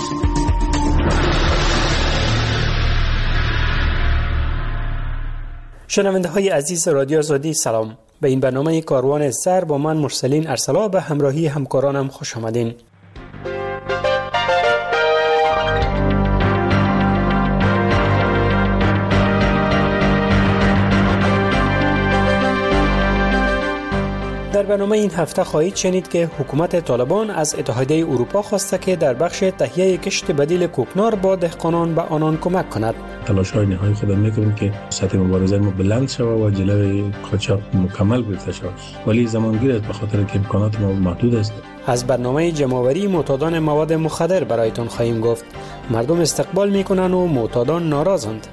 شنونده های عزیز رادیو آزادی سلام. به این برنامه کاروان زهر با من مرسلین ارسلا به همراهی همکارانم خوش آمدین. در برنامه این هفته خواهید شنید که حکومت طالبان از اتحادیه اروپا خواسته که در بخش تهیه کشت بدیل کوکنار با دهقانان به آنان کمک کند. تلاش‌های نهایی خود می‌کنیم که سطح مبارزه ما بلند شود و جلوی قاچاق مکمل گرفته شود، ولی زمانگیر است به خاطر که امکانات ما محدود است. از برنامه جمع‌آوری معتادان مواد مخدر برایتون خواهیم گفت. مردم استقبال می‌کنند و معتادان ناراضند.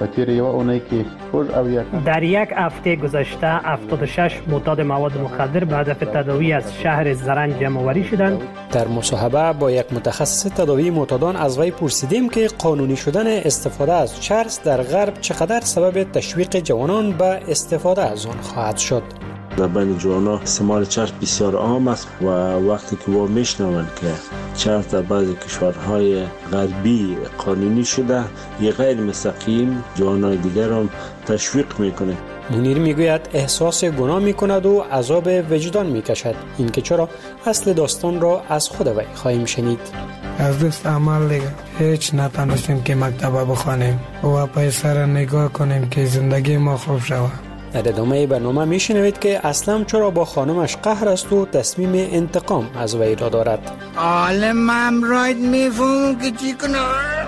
در یک هفته گذشته هفتاد و شش معتاد مواد مخدر به هدف تداوی از شهر زرنج جمع‌آوری شدند. در مصاحبه با یک متخصص تداوی معتادان از وی پرسیدیم که قانونی شدن استفاده از چرس در غرب چقدر سبب تشویق جوانان به استفاده از آن خواهد شد. در بین جوانان استعمال چرس بسیار عام است و وقتی که ما میشنوند که چرس در بعضی کشورهای غربی قانونی شده، یه غیر مستقیم جوانان دیگر هم تشویق میکنه. منیر میگوید احساس گناه میکند و عذاب وجدان میکشد. این که چرا اصل داستان را از خود وی خواهیم شنید. از دوست عمل دیگه هیچ نتونستیم که مکتب بخوانیم و پیسر نگاه کنیم که زندگی ما خوب شود. در ادامه برنامه میشنوید که اسلم چرا با خانمش قهر است و تصمیم انتقام از وی را دارد. عالم هم راید میفهم که چی کنه.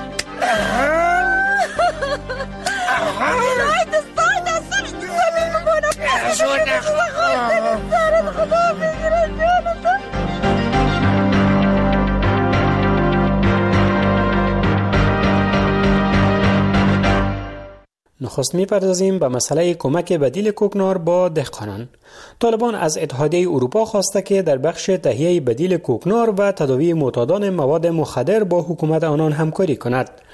راید دستان دستانش تو زمین مبانم خدا بگیره جانتا. نخست می‌پردازیم به مسئله کمک بدیل کوکنار با دهقانان. طالبان از اتحادیه اروپا خواسته که در بخش تهیه بدیل کوکنار و تداوی معتادان مواد مخدر با حکومت آنان همکاری کند.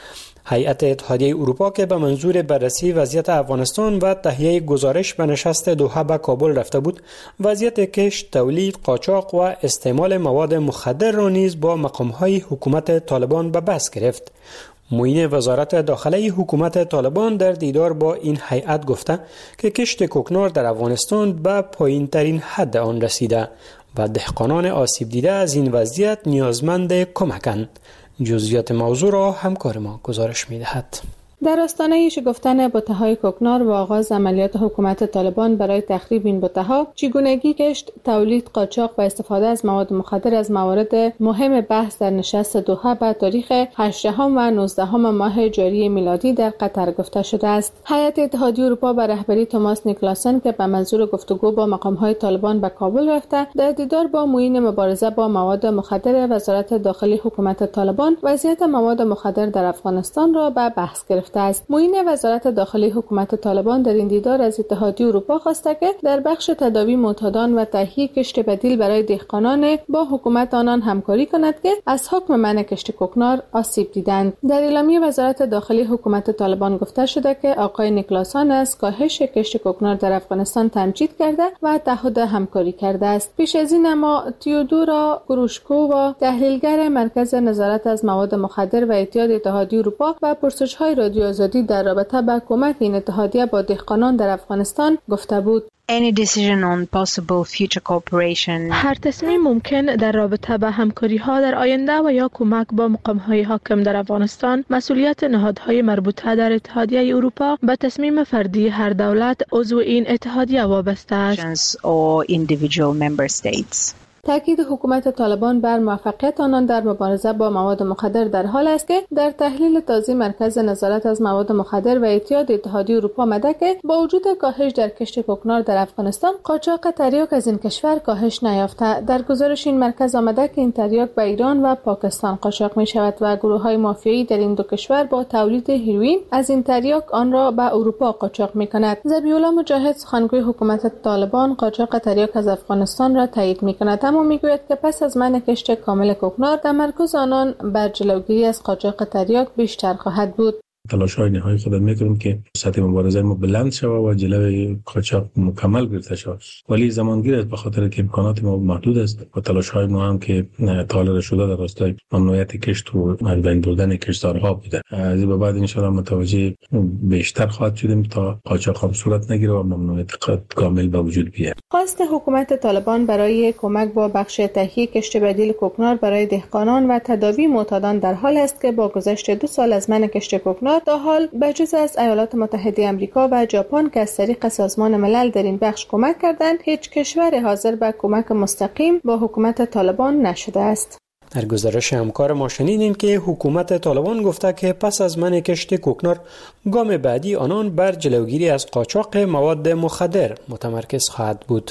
هیئت اتحادیه اروپا که به منظور بررسی وضعیت افغانستان و تهیه گزارش به نشست دوحه به کابل رفته بود، وضعیت کشت، تولید، قاچاق و استعمال مواد مخدر را نیز با مقام‌های حکومت طالبان به بحث گرفت. معین وزارت داخلی حکومت طالبان در دیدار با این هیئت گفته که کشت کوکنار در افغانستان به پایین‌ترین حد آن رسیده و دهقانان آسیب دیده از این وضعیت نیازمند کمکند. جزئیات موضوع را همکار ما گزارش می‌دهد. در آستانه شکفتن بته‌های کوکنار و آغاز عملیات حکومت طالبان برای تخریب این بته‌ها، چگونگی کشت، تولید، قاچاق و استفاده از مواد مخدر از موارد مهم بحث در نشست دوحه به تاریخ هجدهم و نوزدهم ماه جاری میلادی در قطر گفته شده است. هیئت اتحادیه اروپا به رهبری توماس نیکلاسن که به منظور گفتگو با مقام‌های طالبان به کابل رفته، در دیدار با معین مبارزه با مواد مخدر وزارت داخلی حکومت طالبان وضعیت مواد مخدر در افغانستان را به بحث گرفت است. معین وزارت داخلی حکومت طالبان در این دیدار از اتحادیه اروپا خواسته که در بخش تداوی معتادان و تهیه کشت بدیل برای دهقانان با حکومت آنان همکاری کند که از حکم منع کشت کوکنار آسیب دیدند. در اعلامیه وزارت داخلی حکومت طالبان گفته شده که آقای نیکلاسن از کاهش کشت کوکنار در افغانستان تمجید کرده و تعهد همکاری کرده است. پیش از این اما تیودورا گروشکووا، تحلیلگر مرکز نظارت از مواد مخدر و اعتیاد اتحادیه اروپا و پرسش‌های رادیو آزادی در رابطه با کمک این اتحادیه با دهقانان در افغانستان گفته بود: Any decision on possible future cooperation. هر تصمیم ممکن در رابطه با همکاری ها در آینده و یا کمک با مقام های حاکم در افغانستان مسئولیت نهادهای مربوطه در اتحادیه اروپا به تصمیم فردی هر دولت عضو این اتحادیه وابسته است. Or individual member states. تاکید حکومت طالبان بر موفقیت آنان در مبارزه با مواد مخدر در حال است که در تحلیل تازه مرکز نظارت از مواد مخدر و اعتیاد اتحادیه اروپا آمده که با وجود کاهش در کشت کوکنار در افغانستان، قاچاق تریاک از این کشور کاهش نیافته. در گزارش این مرکز آمده که این تریاک به ایران و پاکستان قاچاق می شود و گروه‌های مافیایی در این دو کشور با تولید هیروئین از این تریاک آن را به اروپا قاچاق می کند. ذبیح‌الله مجاهد، سخنگوی حکومت طالبان، قاچاق تریاک از افغانستان را تایید می کند، اما میگوید که پس از منع کشت کامل کوکنار، تمرکز آنان بر جلوگیری از قاچاق تریاک بیشتر خواهد بود. تلاش‌های نهایی خود می‌کنیم که سطح مبارزه ما بلند شود و جلوی قاچاق مکمل گرفته شود، ولی زمانگیر است به خاطر که امکانات ما محدود است و تلاش‌های ما هم که طالب شده در راستای ممنوعیت کشت و از بین بردن کشتزارها بوده. از این به بعد ان شاء الله متوجه بیشتر خواهد شدیم تا قاچاق هم صورت نگیره و ممنوعیت کامل به وجود بیاید. خواست حکومت طالبان برای کمک با بخش تهیه کشت بدیل کوکنار برای دهقانان و تداوی معتادان در حال است که با گذشت دو سال از منع کشت کوکنار تا حال بجز از ایالات متحده آمریکا و ژاپن که از طریق سازمان ملل در این بخش کمک کردند، هیچ کشور حاضر به کمک مستقیم با حکومت طالبان نشده است. در گزارش همکار ما شنیدیم که حکومت طالبان گفته که پس از منع کشت کوکنار، گام بعدی آنان بر جلوگیری از قاچاق مواد مخدر متمرکز خواهد بود.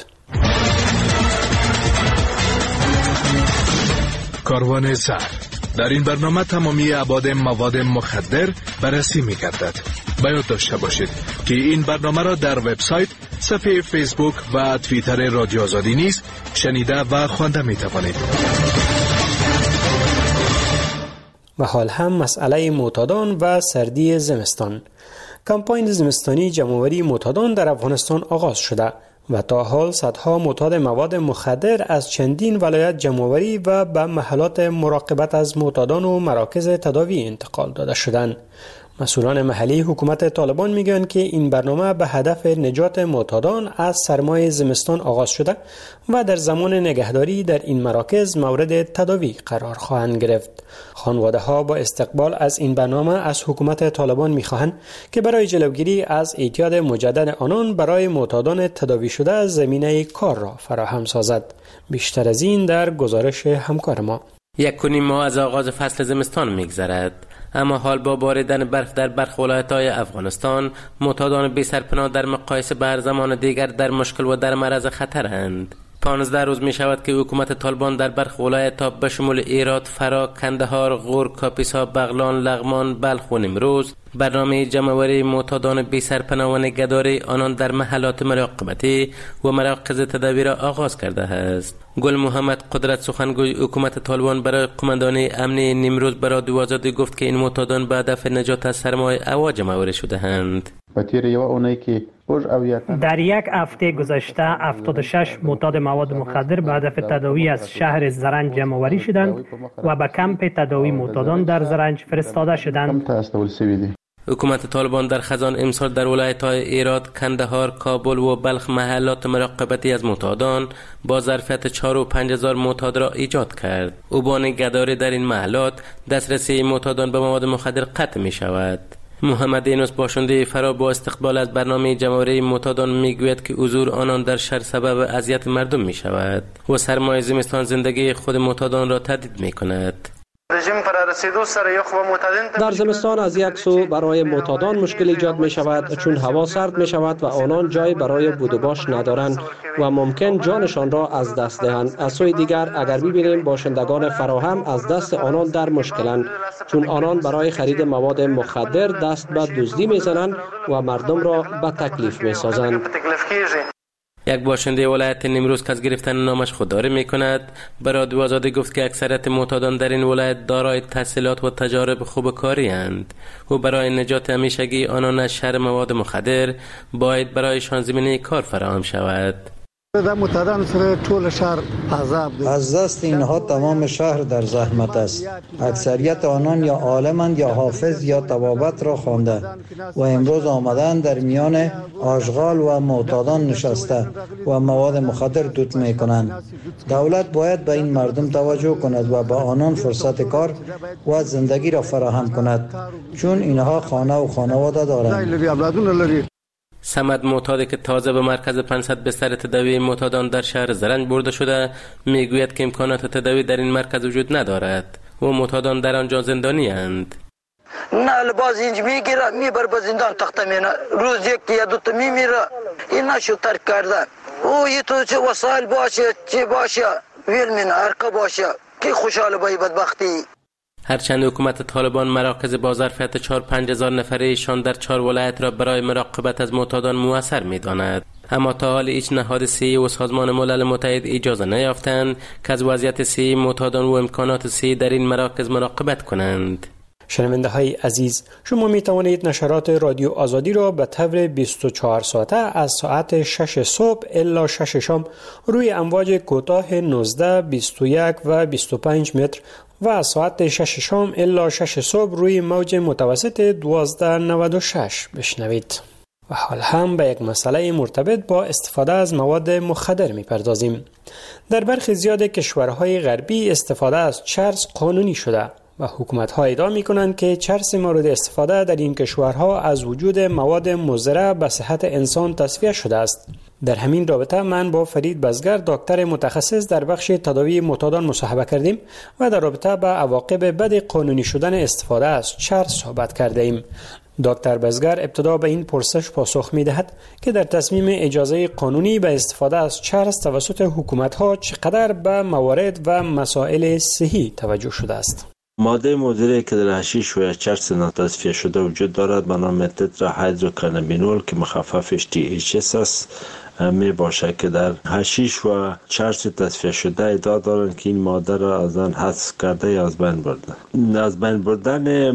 کاروان سر در این برنامه تمامی ابعاد مواد مخدر بررسی می‌گردد. باید داشته باشید که این برنامه را در وبسایت، صفحه فیسبوک و توییتر رادیو آزادی نیز شنیده و خوانده می‌توانید. و حال هم مسئله معتادان و سردی زمستان. کمپاین زمستانی جمع‌آوری معتادان در افغانستان آغاز شده و تا حال صدها معتاد مواد مخدر از چندین ولایت جمع‌آوری و به محلات مراقبت از معتادان و مراکز تداوی انتقال داده شدند. مسئولان محلی حکومت طالبان میگن که این برنامه به هدف نجات معتادان از سرمای زمستان آغاز شده و در زمان نگهداری در این مراکز مورد تداوی قرار خواهند گرفت. خانواده ها با استقبال از این برنامه از حکومت طالبان میخواهند که برای جلوگیری از اعتیاد مجدد آنان برای معتادان تداوی شده زمینه کار را فراهم سازد. بیشتر از این در گزارش همکار ما. یک و نیم ماه از آغاز فصل زمستان میگذرد، اما حال با باریدن برف در برخی ولایت‌های افغانستان، معتادان بی سرپناه در مقایسه به هر زمان دیگر در مشکل و در معرض خطرند. پانزده روز می شود که حکومت طالبان در برخی ولایت‌ها به شمول هرات، فرا، کندهار، غور، کاپیسا، بغلان، لغمان، بلخ و نیمروز برنامه جمع‌آوری معتادان بی سرپناه و نگهداری آنان در محلات مراقبتی و مراکز تداوی را آغاز کرده است. گل محمد قدرت سخنگوی حکومت طالبان برای قماندانی امنی نیمروز برای رادیو آزادی گفت که این معتادان به هدف نجات از سرمای هوا جمع‌آوری شده‌اند. در یک هفته گذشته هفتاد و شش معتاد مواد مخدر به هدف تداوی از شهر زرنج جمع‌آوری شدند و به کمپ تداوی معتادان در زرنج فرستاده شدند. حکومت طالبان در خزان امسال در ولایت‌های هرات، کندهار، کابل و بلخ محلات مراقبتی از معتادان با ظرفیت چهار و پنج هزار معتاد را ایجاد کرد. او با نگهداری در این محلات دسترسی معتادان به مواد مخدر قطع می شود. محمد اینوس باشنده فرا با استقبال از برنامه جمع‌آوری معتادان میگوید که حضور آنان در شهر سبب اذیت مردم می شود و سرمای زمستان زندگی خود معتادان را تهدید می کند. در زمستان از یک سو برای معتادان مشکل ایجاد می شود چون هوا سرد می شود و آنان جای برای بود و باش ندارند و ممکن جانشان را از دست دهند. از سوی دیگر اگر ببینیم باشندگان فراهم از دست آنان در مشکلند چون آنان برای خرید مواد مخدر دست به دزدی می زنند و مردم را به تکلیف می سازند. یک باشنده ولایت نیمروز که از گرفتن نامش خودداری می کند برای رادیو آزادی گفت که اکثریت معتادان در این ولایت دارای تحصیلات و تجارب خوب کاری اند و برای نجات همیشگی آنان از شر مواد مخدر باید برایشان زمینه کار فراهم شود. از دست اینها تمام شهر در زحمت است. اکثریت آنان یا عالمند یا حافظ یا طبابت را خوانده و امروز آمدن در میان آشغال و معتادان نشسته و مواد مخدر دود می کنند. دولت باید به این مردم توجه کند و به آنان فرصت کار و زندگی را فراهم کند چون اینها خانه و خانواده دارند. سمد معتادی که تازه به مرکز پانصد بستر تداوی معتادان در شهر زرنج برده شده میگوید که امکانات تداوی در این مرکز وجود ندارد و معتادان در آنجا زندانی اند. نه لباس اینج میگیره میبر به زندان تخته مینه روز یک یا دو تا میمیره. این نشو ترک کرده او یه تو چه وسایل باشه چه باشه ویل مینه ارکا باشه که خوشحال بایی بدبختی. هرچند حکومت طالبان مراکز با ظرفیت چهار پنج هزار نفره ایشان در چهار ولایت را برای مراقبت از معتادان موثر می‌داند، اما تا حال هیچ نهاد صحی و سازمان ملل متحد اجازه نیافتند که از وضعیت صحی معتادان و امکانات صحی در این مراکز مراقبت کنند. شنونده های عزیز، شما می توانید نشرات رادیو آزادی را به طور بیست و چهار ساعته از ساعت شش صبح الی شش شام روی امواج کوتاه نوزده، بیست و یک و بیست و پنج متر و از ساعت شش شام الی شش صبح روی موج متوسط دوازده نود و شش بشنوید. و حال هم به یک مسئله مرتبط با استفاده از مواد مخدر می پردازیم. در برخی زیاد کشورهای غربی استفاده از چرس قانونی شده و حکومت‌ها ادعا می‌کنند که چرس مورد استفاده در این کشورها از وجود مواد مضر به صحت انسان تصفیه شده است. در همین رابطه من با فرید بزگر دکتر متخصص در بخش تداوی معتادان مصاحبه کردیم و در رابطه با عواقب بد قانونی شدن استفاده از چرس صحبت کرده ایم. دکتر بزگر ابتدا به این پرسش پاسخ می‌دهد که در تصمیم اجازه قانونی به استفاده از چرس توسط حکومت‌ها چقدر به موارد و مسائل صحی توجه شده است. ماده مضری که در حشیش و چرس ناتصفیه شده وجود دارد به نام تتراهیدروکانابینول که مخففش تی اچ اس است می باشد که در حشیش و چرس تصفیه شده ادعا دارند که این ماده را از آن حذف کرده یا از بین برده. از بین بردن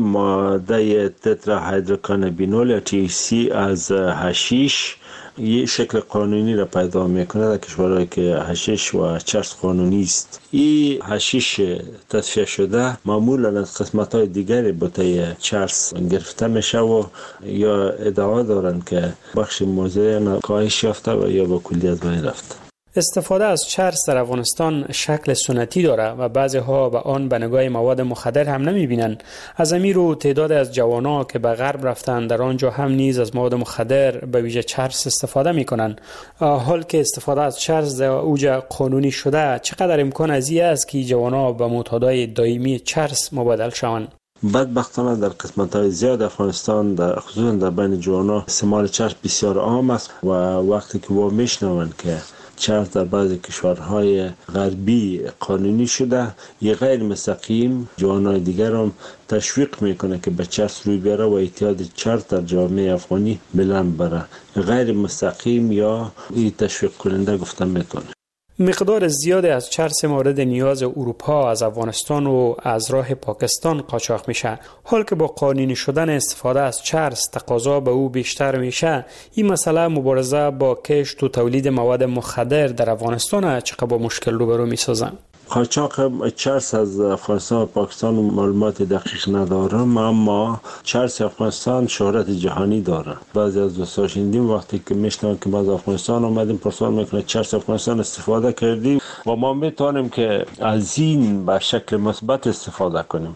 ماده تتراهیدروکانابینول یا تی اچ سی از حشیش یه شکل قانونی را پیدا میکنه در کشورهایی که حشیش و چرس قانونی است. این حشیش تصفیه شده معمولا از قسمت های دیگری بوته چرس گرفته میشه و یا ادعا دارند که بخش مضر کاهش یافته و یا به کلی از بین رفته. استفاده از چرس در افغانستان شکل سنتی داره و بعضی ها به آن به نگاه مواد مخدر هم نمی بینند. از امیر و تعداد از جوانان که به غرب رفتن در آنجا هم نیز از مواد مخدر به ویژه چرس استفاده می کنند. حال که استفاده از چرس در اوج قانونی شده، چقدر امکان از این است که جوانان به معتادای دائمی چرس مبادل شوند؟ بدبختانه در قسمت‌های زیاد افغانستان در خصوصا در بین جوانان استعمال چرس بسیار عام است و وقتی که ما میشنوند که چرس در بعضی کشورهای غربی قانونی شده، یه غیر مستقیم جوانای دیگر هم تشویق میکنه که به چرس روی بیاره و اعتیاد چرس در جامعه افغانی بلند بره. غیر مستقیم یا این تشویق کننده گفته میکنه. مقدار زیادی از چرس مورد نیاز اروپا از افغانستان و از راه پاکستان قاچاق میشه. حال که با قانونی شدن استفاده از چرس تقاضا به او بیشتر میشه، این مسئله مبارزه با کشت و تولید مواد مخدر در افغانستان چقدر با مشکل روبرو میسازن؟ قاچاق چرس از افغانستان و پاکستان معلومات دقیق ندارم، اما چرس افغانستان شهرت جهانی داره. بعضی از دوستان شنیدیم وقتی که میشنن که باز افغانستان اومدیم پرسان میکنه چرس افغانستان استفاده کردیم و ما میتونیم که از این به شکل مثبت استفاده کنیم.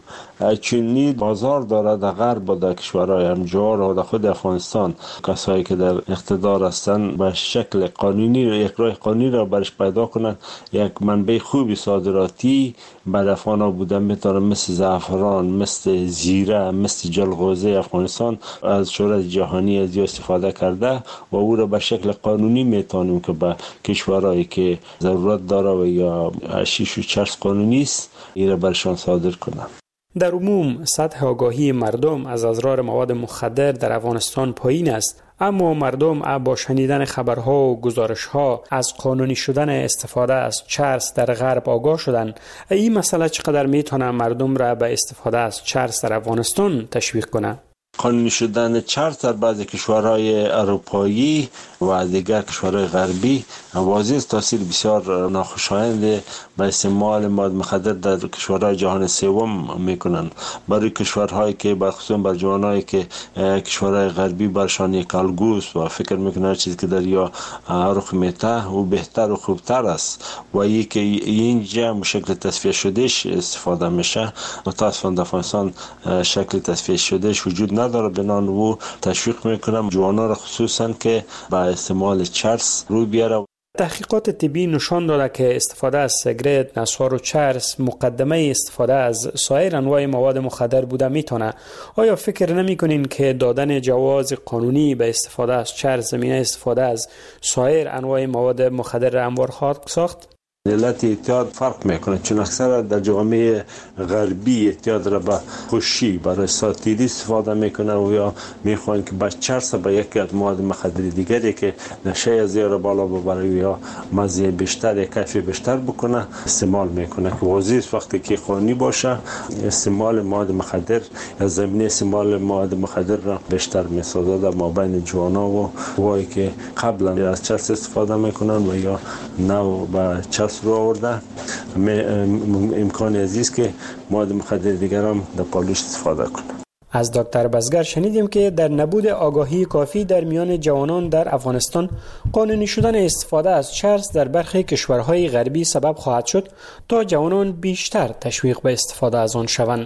چونی بازار داره در غرب و در کشورهای همجوار و در خود افغانستان. کسایی که در اقتدار هستن به شکل قانونی یک راه قانونی را برش پیدا کنند، یک منبع خوبی صادراتی بر افغانا بودن میتونه، مثل زعفران، مثل زیره، مثل جلغوزه افغانستان از شهرت جهانی از استفاده کرده و او را به شکل قانونی میتونیم که به کشورهایی که ضرورت داره و یا حشیش و چرس قانونی است این را برشان صادر کنند. در عموم سطح آگاهی مردم از اضرار مواد مخدر در افغانستان پایین است، اما مردم با شنیدن خبرها و گزارشها از قانونی شدن استفاده از چرس در غرب آگاه شدند. این مسئله چقدر میتونه مردم را به استفاده از چرس در افغانستان تشویق کنه؟ قانونی شدن چرس در بعضی کشورهای اروپایی و دیگر کشورهای غربی واضح تاثیر بسیار ناخوشایند به استعمال مواد مخدر در کشورهای جهان سوم میکنند. برای کشورهایی که بخصوص بر جوانایی که کشورهای غربی برشان یک الگوست و فکر میکنند چیزی که در یا رخ میته و بهتر و خوبتر است و یک اینجا شکل تصفیه شدهش استفاده میشه، متاسفانه در افغانستان شکل تصفیه شدهش وجود نداره. بنان او تشویق میکنم جوانا را خصوصا که با استعمال چرس روی بیاره. تحقیقات طبی نشان داده که استفاده از سیگرت، نسوار و چرس مقدمه استفاده از سایر انواع مواد مخدر بوده میتونه. آیا فکر نمی کنین که دادن جواز قانونی به استفاده از چرس زمینه استفاده از سایر انواع مواد مخدر را هموار خواهد ساخت؟ علت اعتیاد فرق میکنه، چون اکثر در جامعه غربی اعتیاد را به خوشی برای ساتیری استفاده میکنه و یا میخوان که با چرس با یکی از مواد مخدر دیگری که نشه از زیاد بالا ببره یا مزه بیشتر یا کیفی بیشتر بکنه استعمال میکنه که واضح وقتی که قانونی باشه استعمال مواد مخدر یا زمینه استعمال مواد مخدر را بیشتر میسازه در مابین جوانا و وایی که قبلا از چرس استفاده میکنن و یا نو با چرس رو آورده. امکان عزیز که مواد مخدر دیگر هم در پالوش استفاده کنه. از دکتر بزگر شنیدیم که در نبود آگاهی کافی در میان جوانان در افغانستان قانونی شدن استفاده از چرس در برخی کشورهای غربی سبب خواهد شد تا جوانان بیشتر تشویق به استفاده از آن شوند.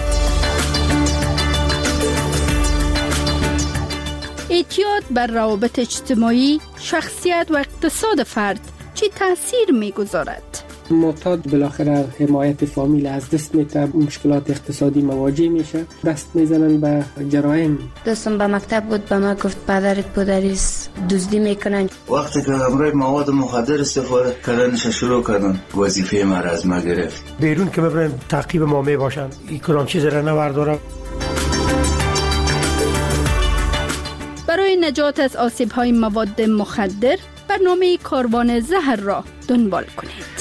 اعتیاد بر روابط اجتماعی، شخصیت و اقتصاد فرد چی تاثیر میگذارد؟ معتاد بالاخره حمایت فامیل از دست میده، مشکلات اقتصادی مواجه میشه، دست میزنن به جرایم. دوستم به مکتب بود، به ما گفت پدرت پدریست دزدی میکنن. وقتی که همراه مواد مخدر استفاده کردنش شروع کردن وظیفه ما را از ما گرفت. بیرون که ببرن تعقیب ما میباشن، این کدام چیز را نوردارم. برای نجات از آسیب‌های مواد مخدر برنامه کاروان زهر را دنبال کنید.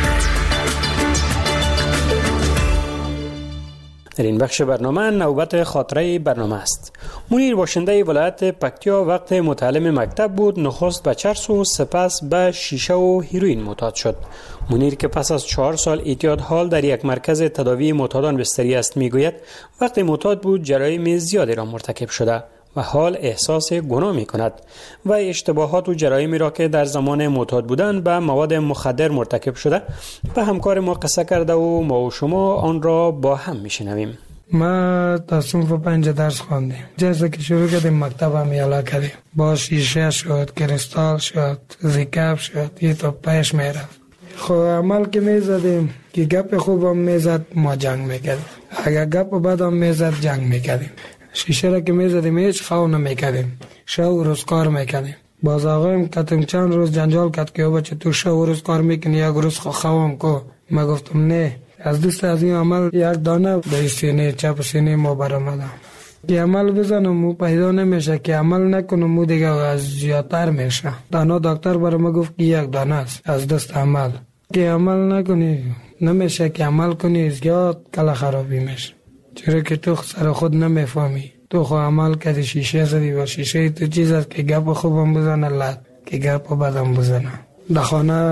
در این بخش برنامه نوبت خاطره برنامه است. منیر باشنده ولایت پکتیا وقت متعلم مکتب بود نخست به چرس و سپس به شیشه و هیروئین معتاد شد. منیر که پس از چهار سال اعتیاد حال در یک مرکز تداوی معتادان بستری است میگوید وقت معتاد بود جرایم زیادی را مرتکب شده و حال احساس گناه می کند و اشتباهات و جرایمی را که در زمان معتاد بودن به مواد مخدر مرتکب شده و همکار ما قصه کرده و ما و شما آن را با هم می شنویم. ما تا صنف پنج درس خواندیم. جیسے که شروع کردیم مکتب هم یالا کردیم. با شیشه شد، کریستال شد، زیکاب شد، یه تو پیش می رفت. خب عمل که می زدیم که گپ خوب هم می زد ما جنگ می کردیم. اگر گپ بد هم می زد جنگ می کردیم. شیشه را که می زدیم هیچ خواو نمی کردیم. شو روزکار می کردیم. باز آقایم کتم چند روز جنجال کرد که بچه تو شو روز کار میکنی یک روز خوام کو. ما گفتم نه، از دوست از این عمل یک دانه به سینه چپ سینه ما برآمدم که عمل بزنم مو پیدا نمیشه، که عمل نکنم مو دیگه از زیادتر میشه. دانا دکتر برای ما گفت که یک دانه است از دست عمل، که عمل نکنی نمیشه، که عمل کنی زیاد کلا خرابی میشه، چرا که تو سر خود نمیفهمی. تو خو عمل کردی شیشه زدی و شیشه تو چیز است که گپ خوبم بزنه لط، که گپ بدم بزنه. در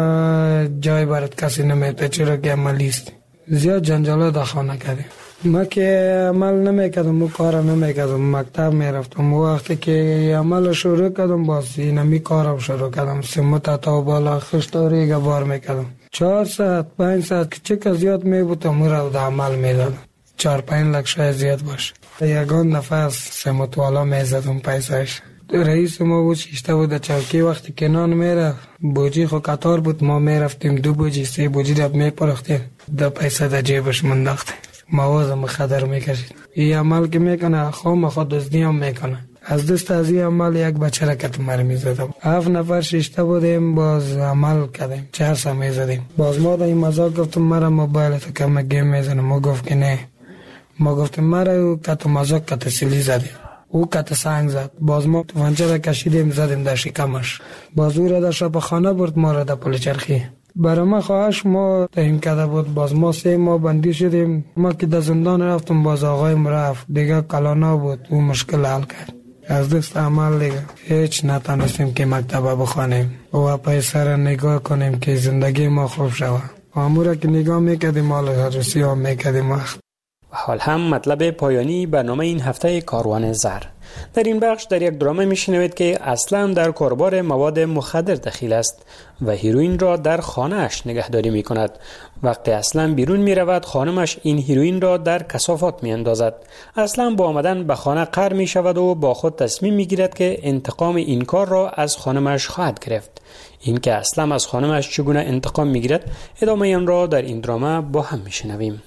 خانه جای برات کسی نمیته، چرا که عملیست. زیاد جنجالا در خانه کردیم. ما که عمل نمیکردم، مو کار نمیکردم، مکتب میرفتم. وقتی که عمل شروع کردم باز اینمی کارم شروع کردم. سمت تا بالا خشتاری گبار میکردم. چهار ساعت پنج ساعت که چه زیاد میبودم مرا در عمل میدادم. چهار پنج لک شاید زیاد باشه. یگان نفس سمت والا میزدم پیسهش. رئیس ما بود شیشته بود چوکی. وقتی که نان میره بوجی خو قطار بود، ما میرفتیم دو بوجی سه بوجی رب میپرختیم، دو پیسه در جیبش منداخته. موازم مخدر میکشید. این عمل که میکنه خوام خود دزدی هم میکنه. از دست از این عمل یک بچه را کت مر میزدم. هفت نفر شیشته بودیم، باز عمل کردیم، چهار سا میزدیم. باز ما در این مزاق گفتم مرا موبایل تو کم گیم میزنم. ما گفت که نه. ما گفتم مرا کت مزاق کت سیلی زدیم، او کت سنگ زد. باز ما توفنچه را کشیدیم زدیم در شکمش. باز او را در شب خانه برد، ما را در پل چرخی. برای ما خواهش ما تهیم کرده بود. باز ما سه ما بندی شدیم. ما که در زندان رفتم باز آقایم رفت دیگه کلانا بود، او مشکل حل کرد. از دست عمل دیگه هیچ نتانستیم که مکتب بخوانیم و پیسه را نگاه کنیم که زندگی ما خوب شود. امورا که نگاه میکردیم مال حرسی هم میکردیم وقت. و حال هم مطلب پایانی برنامه این هفته کاروان زر. در این بخش در یک درامه میشنوید که اصلا در کاربار مواد مخدر دخیل است و هیروئین را در خانه اش نگهداری می کند. وقتی اصلا بیرون می رود خانمش این هیروئین را در کثافات می اندازد. اصلا با آمدن به خانه قهر می شود و با خود تصمیم می گیرد که انتقام این کار را از خانمش خواهد گرفت. این که اصلا از خانمش چگونه انتقام می گیرد ادامه این را در این درامه با هم می شنویم.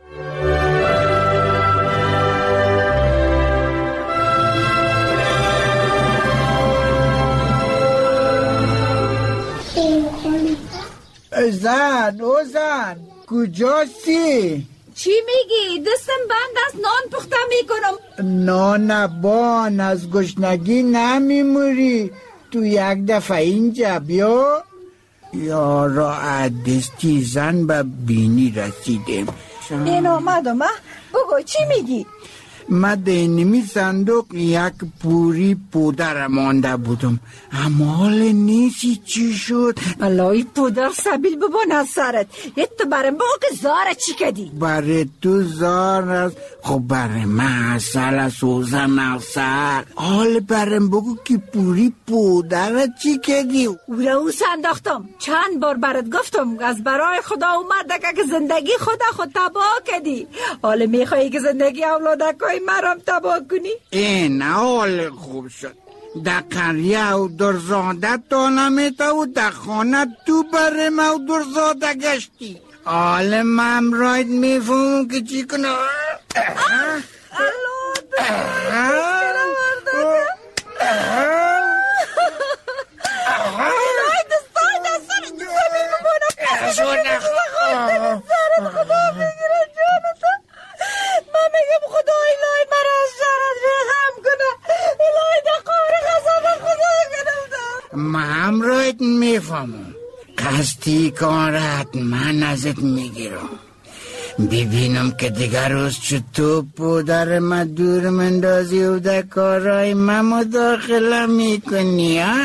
زن او زن کجاستی؟ چی میگی؟ دستم بند است، نان پخته میکنم. نان بان از گشنگی نمیموری. تو یک دفعه اینجا بیا. یارا دستی زن به بینی رسیدیم. این آمدم. بگو چی میگی؟ من دینمی صندوق یک پوری پودر مانده بودم، اما حال نیستی چی شد؟ بلای پودر سبیل ببان از سرت. یه تو برای ما که زاره چی کدی؟ برای تو زار است، خب برای من اصل است اوزن اصل. حال برای بگو که پوری پودر چی کدی؟ او را او سنداختم. چند بار برات گفتم از برای خدا اومده که زندگی خدا خود تباه کدی. حال میخوایی که زندگی اولادکای مرام تباه کنی؟ این حال خوب شد. در قریه او درزاده تا نمیتا و در خانه تو بره ما درزاده گشتی. حال من راید میفهمم که چی کنه. الو مشکل آورده الهی دستای دستان زمین ببونم. شو نخواه خدا بگیره جانتا. من میگم خدا الهی مرا از شرط رحم کنه. الهی در قهر غضب خدا گرفتم. من راید میفهمم. قصدی کارت من ازت میگیرم. ببینم که دیگر روز چطور پودر من دور مندازی و در کارهای من مداخله میکنی ها؟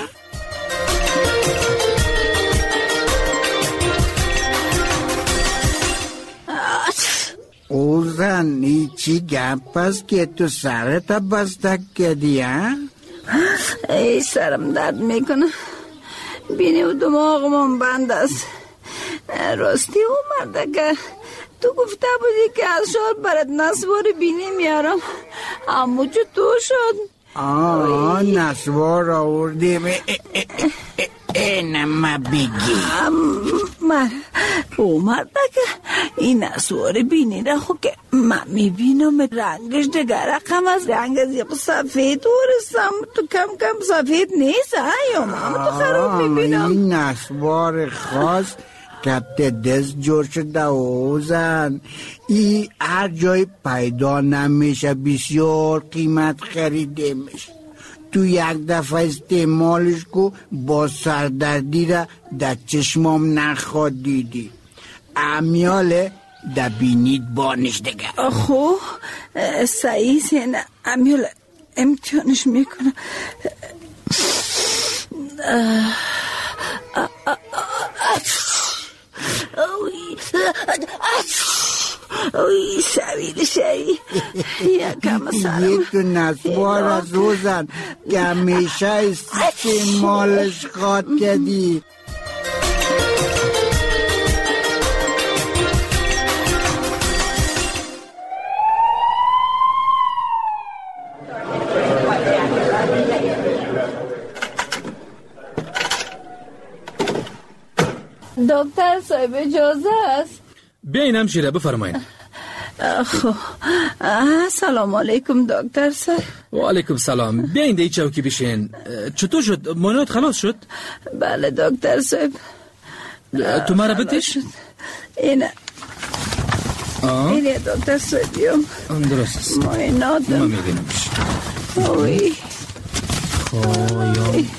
او زن ای چی گپ است که تو سرت بستک کردی ها؟ ای سرم درد میکنه. بینی و دماغم بند است. راستی اومده که تو گفته بودی که از شهر برات نسوار بینی میارم، اما چطور شد؟ آه نسوار آوردیم. اینم بگی. من اومد که این اسوار بینی را خو که من میبینم رنگش دیگر رقم از رنگ از یک سفید ورستم تو کم کم سفید نیست یا من تو خراب میبینم. این اسوار خاص کبت دست جور شده اوزن ای هر جای پیدا نمیشه، بسیار قیمت خریده میشه. تو یک دفعه استعمالش کو با سردردی را در چشمام نخواد دیدی. امیاله در بینید بانش دیگر. خو سعی سینه امیاله امتحانش میکنم. اوی سویل شایی یکم سرم یک نسوار از روزن که همیشه استعمالش خواد کردی. دکتر صاحب اجازه است؟ بیاین همشیره بفرمایین. خب سلام علیکم دکتر صاحب. و علیکم سلام. بیاین دی چوکی بشین. چطور شد؟ مانوت خلاص شد؟ بله دکتر صاحب. تو مرا بتش؟ اینه اینه دکتر صاحبیم. درست است. مانوتم. ما میبینمش. اوی خوایم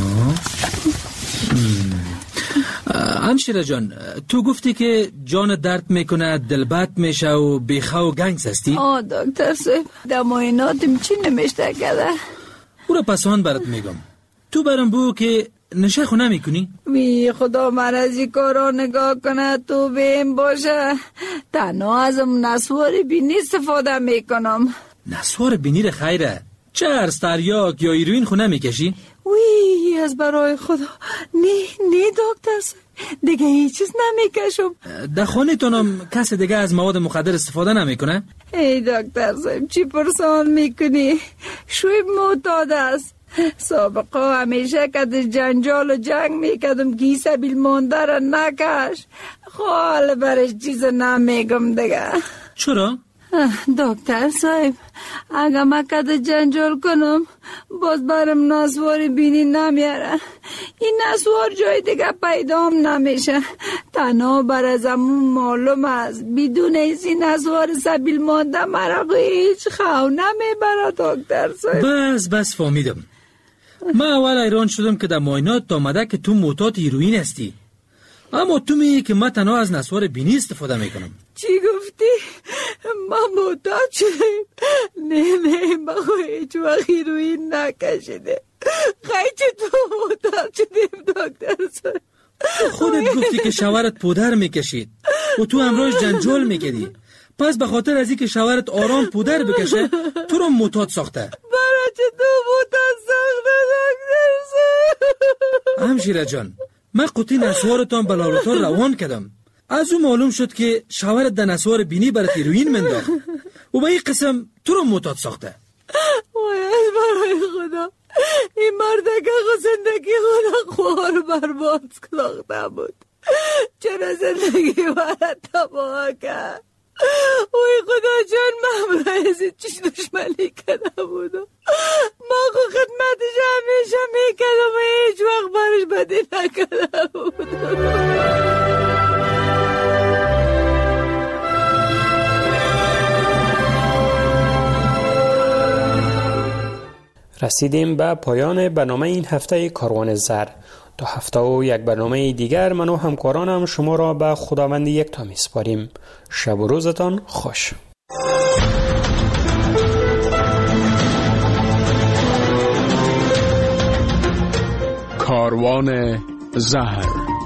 همشیره جان، تو گفتی که جان درد میکنه، دلبت میشه و بیخه و گنگس هستی؟ آه دکتر صاحب در معایناتم چی نمیشته کده؟ او را پسان برات میگم. تو برام بو که نشه خو نمیکنی؟ وی خدا من از این کارا نگاه کنه تو بیم باشه. تنها ازم نسوار بینی استفاده میکنم. نسوار بینی را خیره؟ چرس، تریاک یا ایروین خو نمیکشی؟ وی از برای خدا نه نه دکتر صاحب دیگه هیچ چیز نمیکشم. در خانه تونم کسی دیگه از مواد مخدر استفاده نمیکنه؟ ای دکتر صاحب چی پرسان میکنی؟ شویب معتاد است. سابقا همیشه که در جنجال و جنگ میکدم که سبیل مانده را نکش. خال برش چیز نمیگم دیگه. چرا؟ دکتر صاحب اگه من کده جنجال کنم باز برم نسوار بینی نمیاره. این نسوار جای دیگه پیدام نمیشه. تنها بر از امون معلوم است بدون این نسوار سبیل مانده مرا هیچ خو نمیبره دکتر صاحب. بس بس فهمیدم. من اول ایران شدم که در معاینات آمده که تو معتاد هیروئین هستی، اما تو میگی که من تنها از نسوار بینی استفاده میکنم. چی گفتی؟ من معتاد شدم؟ نه نه من هیچ وقت هیروئین نکشیده. خیلی تو معتاد شدیم دکتر صاحب. خودت گفتی که شوهرت پودر میکشید و تو امروز جنجال میکردی، پس به خاطر از اینکه شوهرت آرام پودر بکشه تو رو معتاد ساخته. برای چه تو معتاد ساخته دکتر صاحب؟ همشیره جان، من قطعی نسوارتان به لابراتوار روان کردم. از اون معلوم شد که شوهرت در نسوار بینی برات هیروئین منداخت و به این قسم تو رو معتاد ساخته. وای برای خدا این مردکه خود زندگی خود خوار برباد کلاخته بود. چرا زندگی برات تباه کرد؟ وای خدا جان من برای چیش دشمنی کرده بودم. ما خود خدمتش همیشه میکردم و هیچ وقت برش بدی نکرده بودم. رسیدیم به پایان برنامه این هفته کاروان زر. تا هفته و یک برنامه دیگر من و همکارانم شما را به خداوند یکتا میسپاریم. شب و روزتان خوش. کاروان زهر.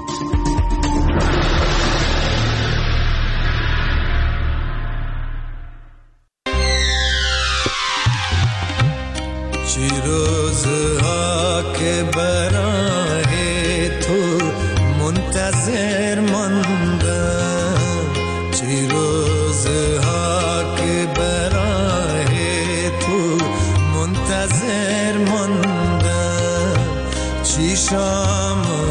چی روزها که برای تو منتظر ماندم، چی روزها که برای تو منتظر ماندم، چی شام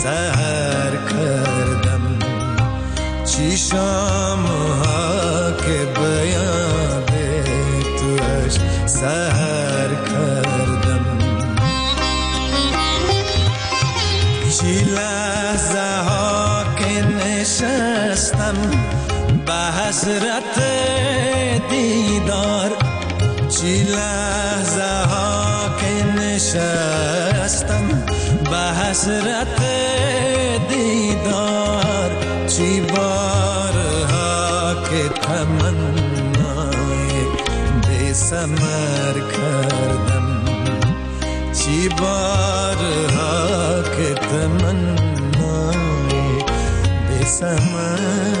سحر کردم چی شام ها که بیاد توش سحر کردم چی لحظه ها که نشستم به حسرت دیدار چی لحظه ها که نشستم به حسرت دیدار چی بارها که تمنای بی ثمر کردم چی بارها که تمنای بی ثمر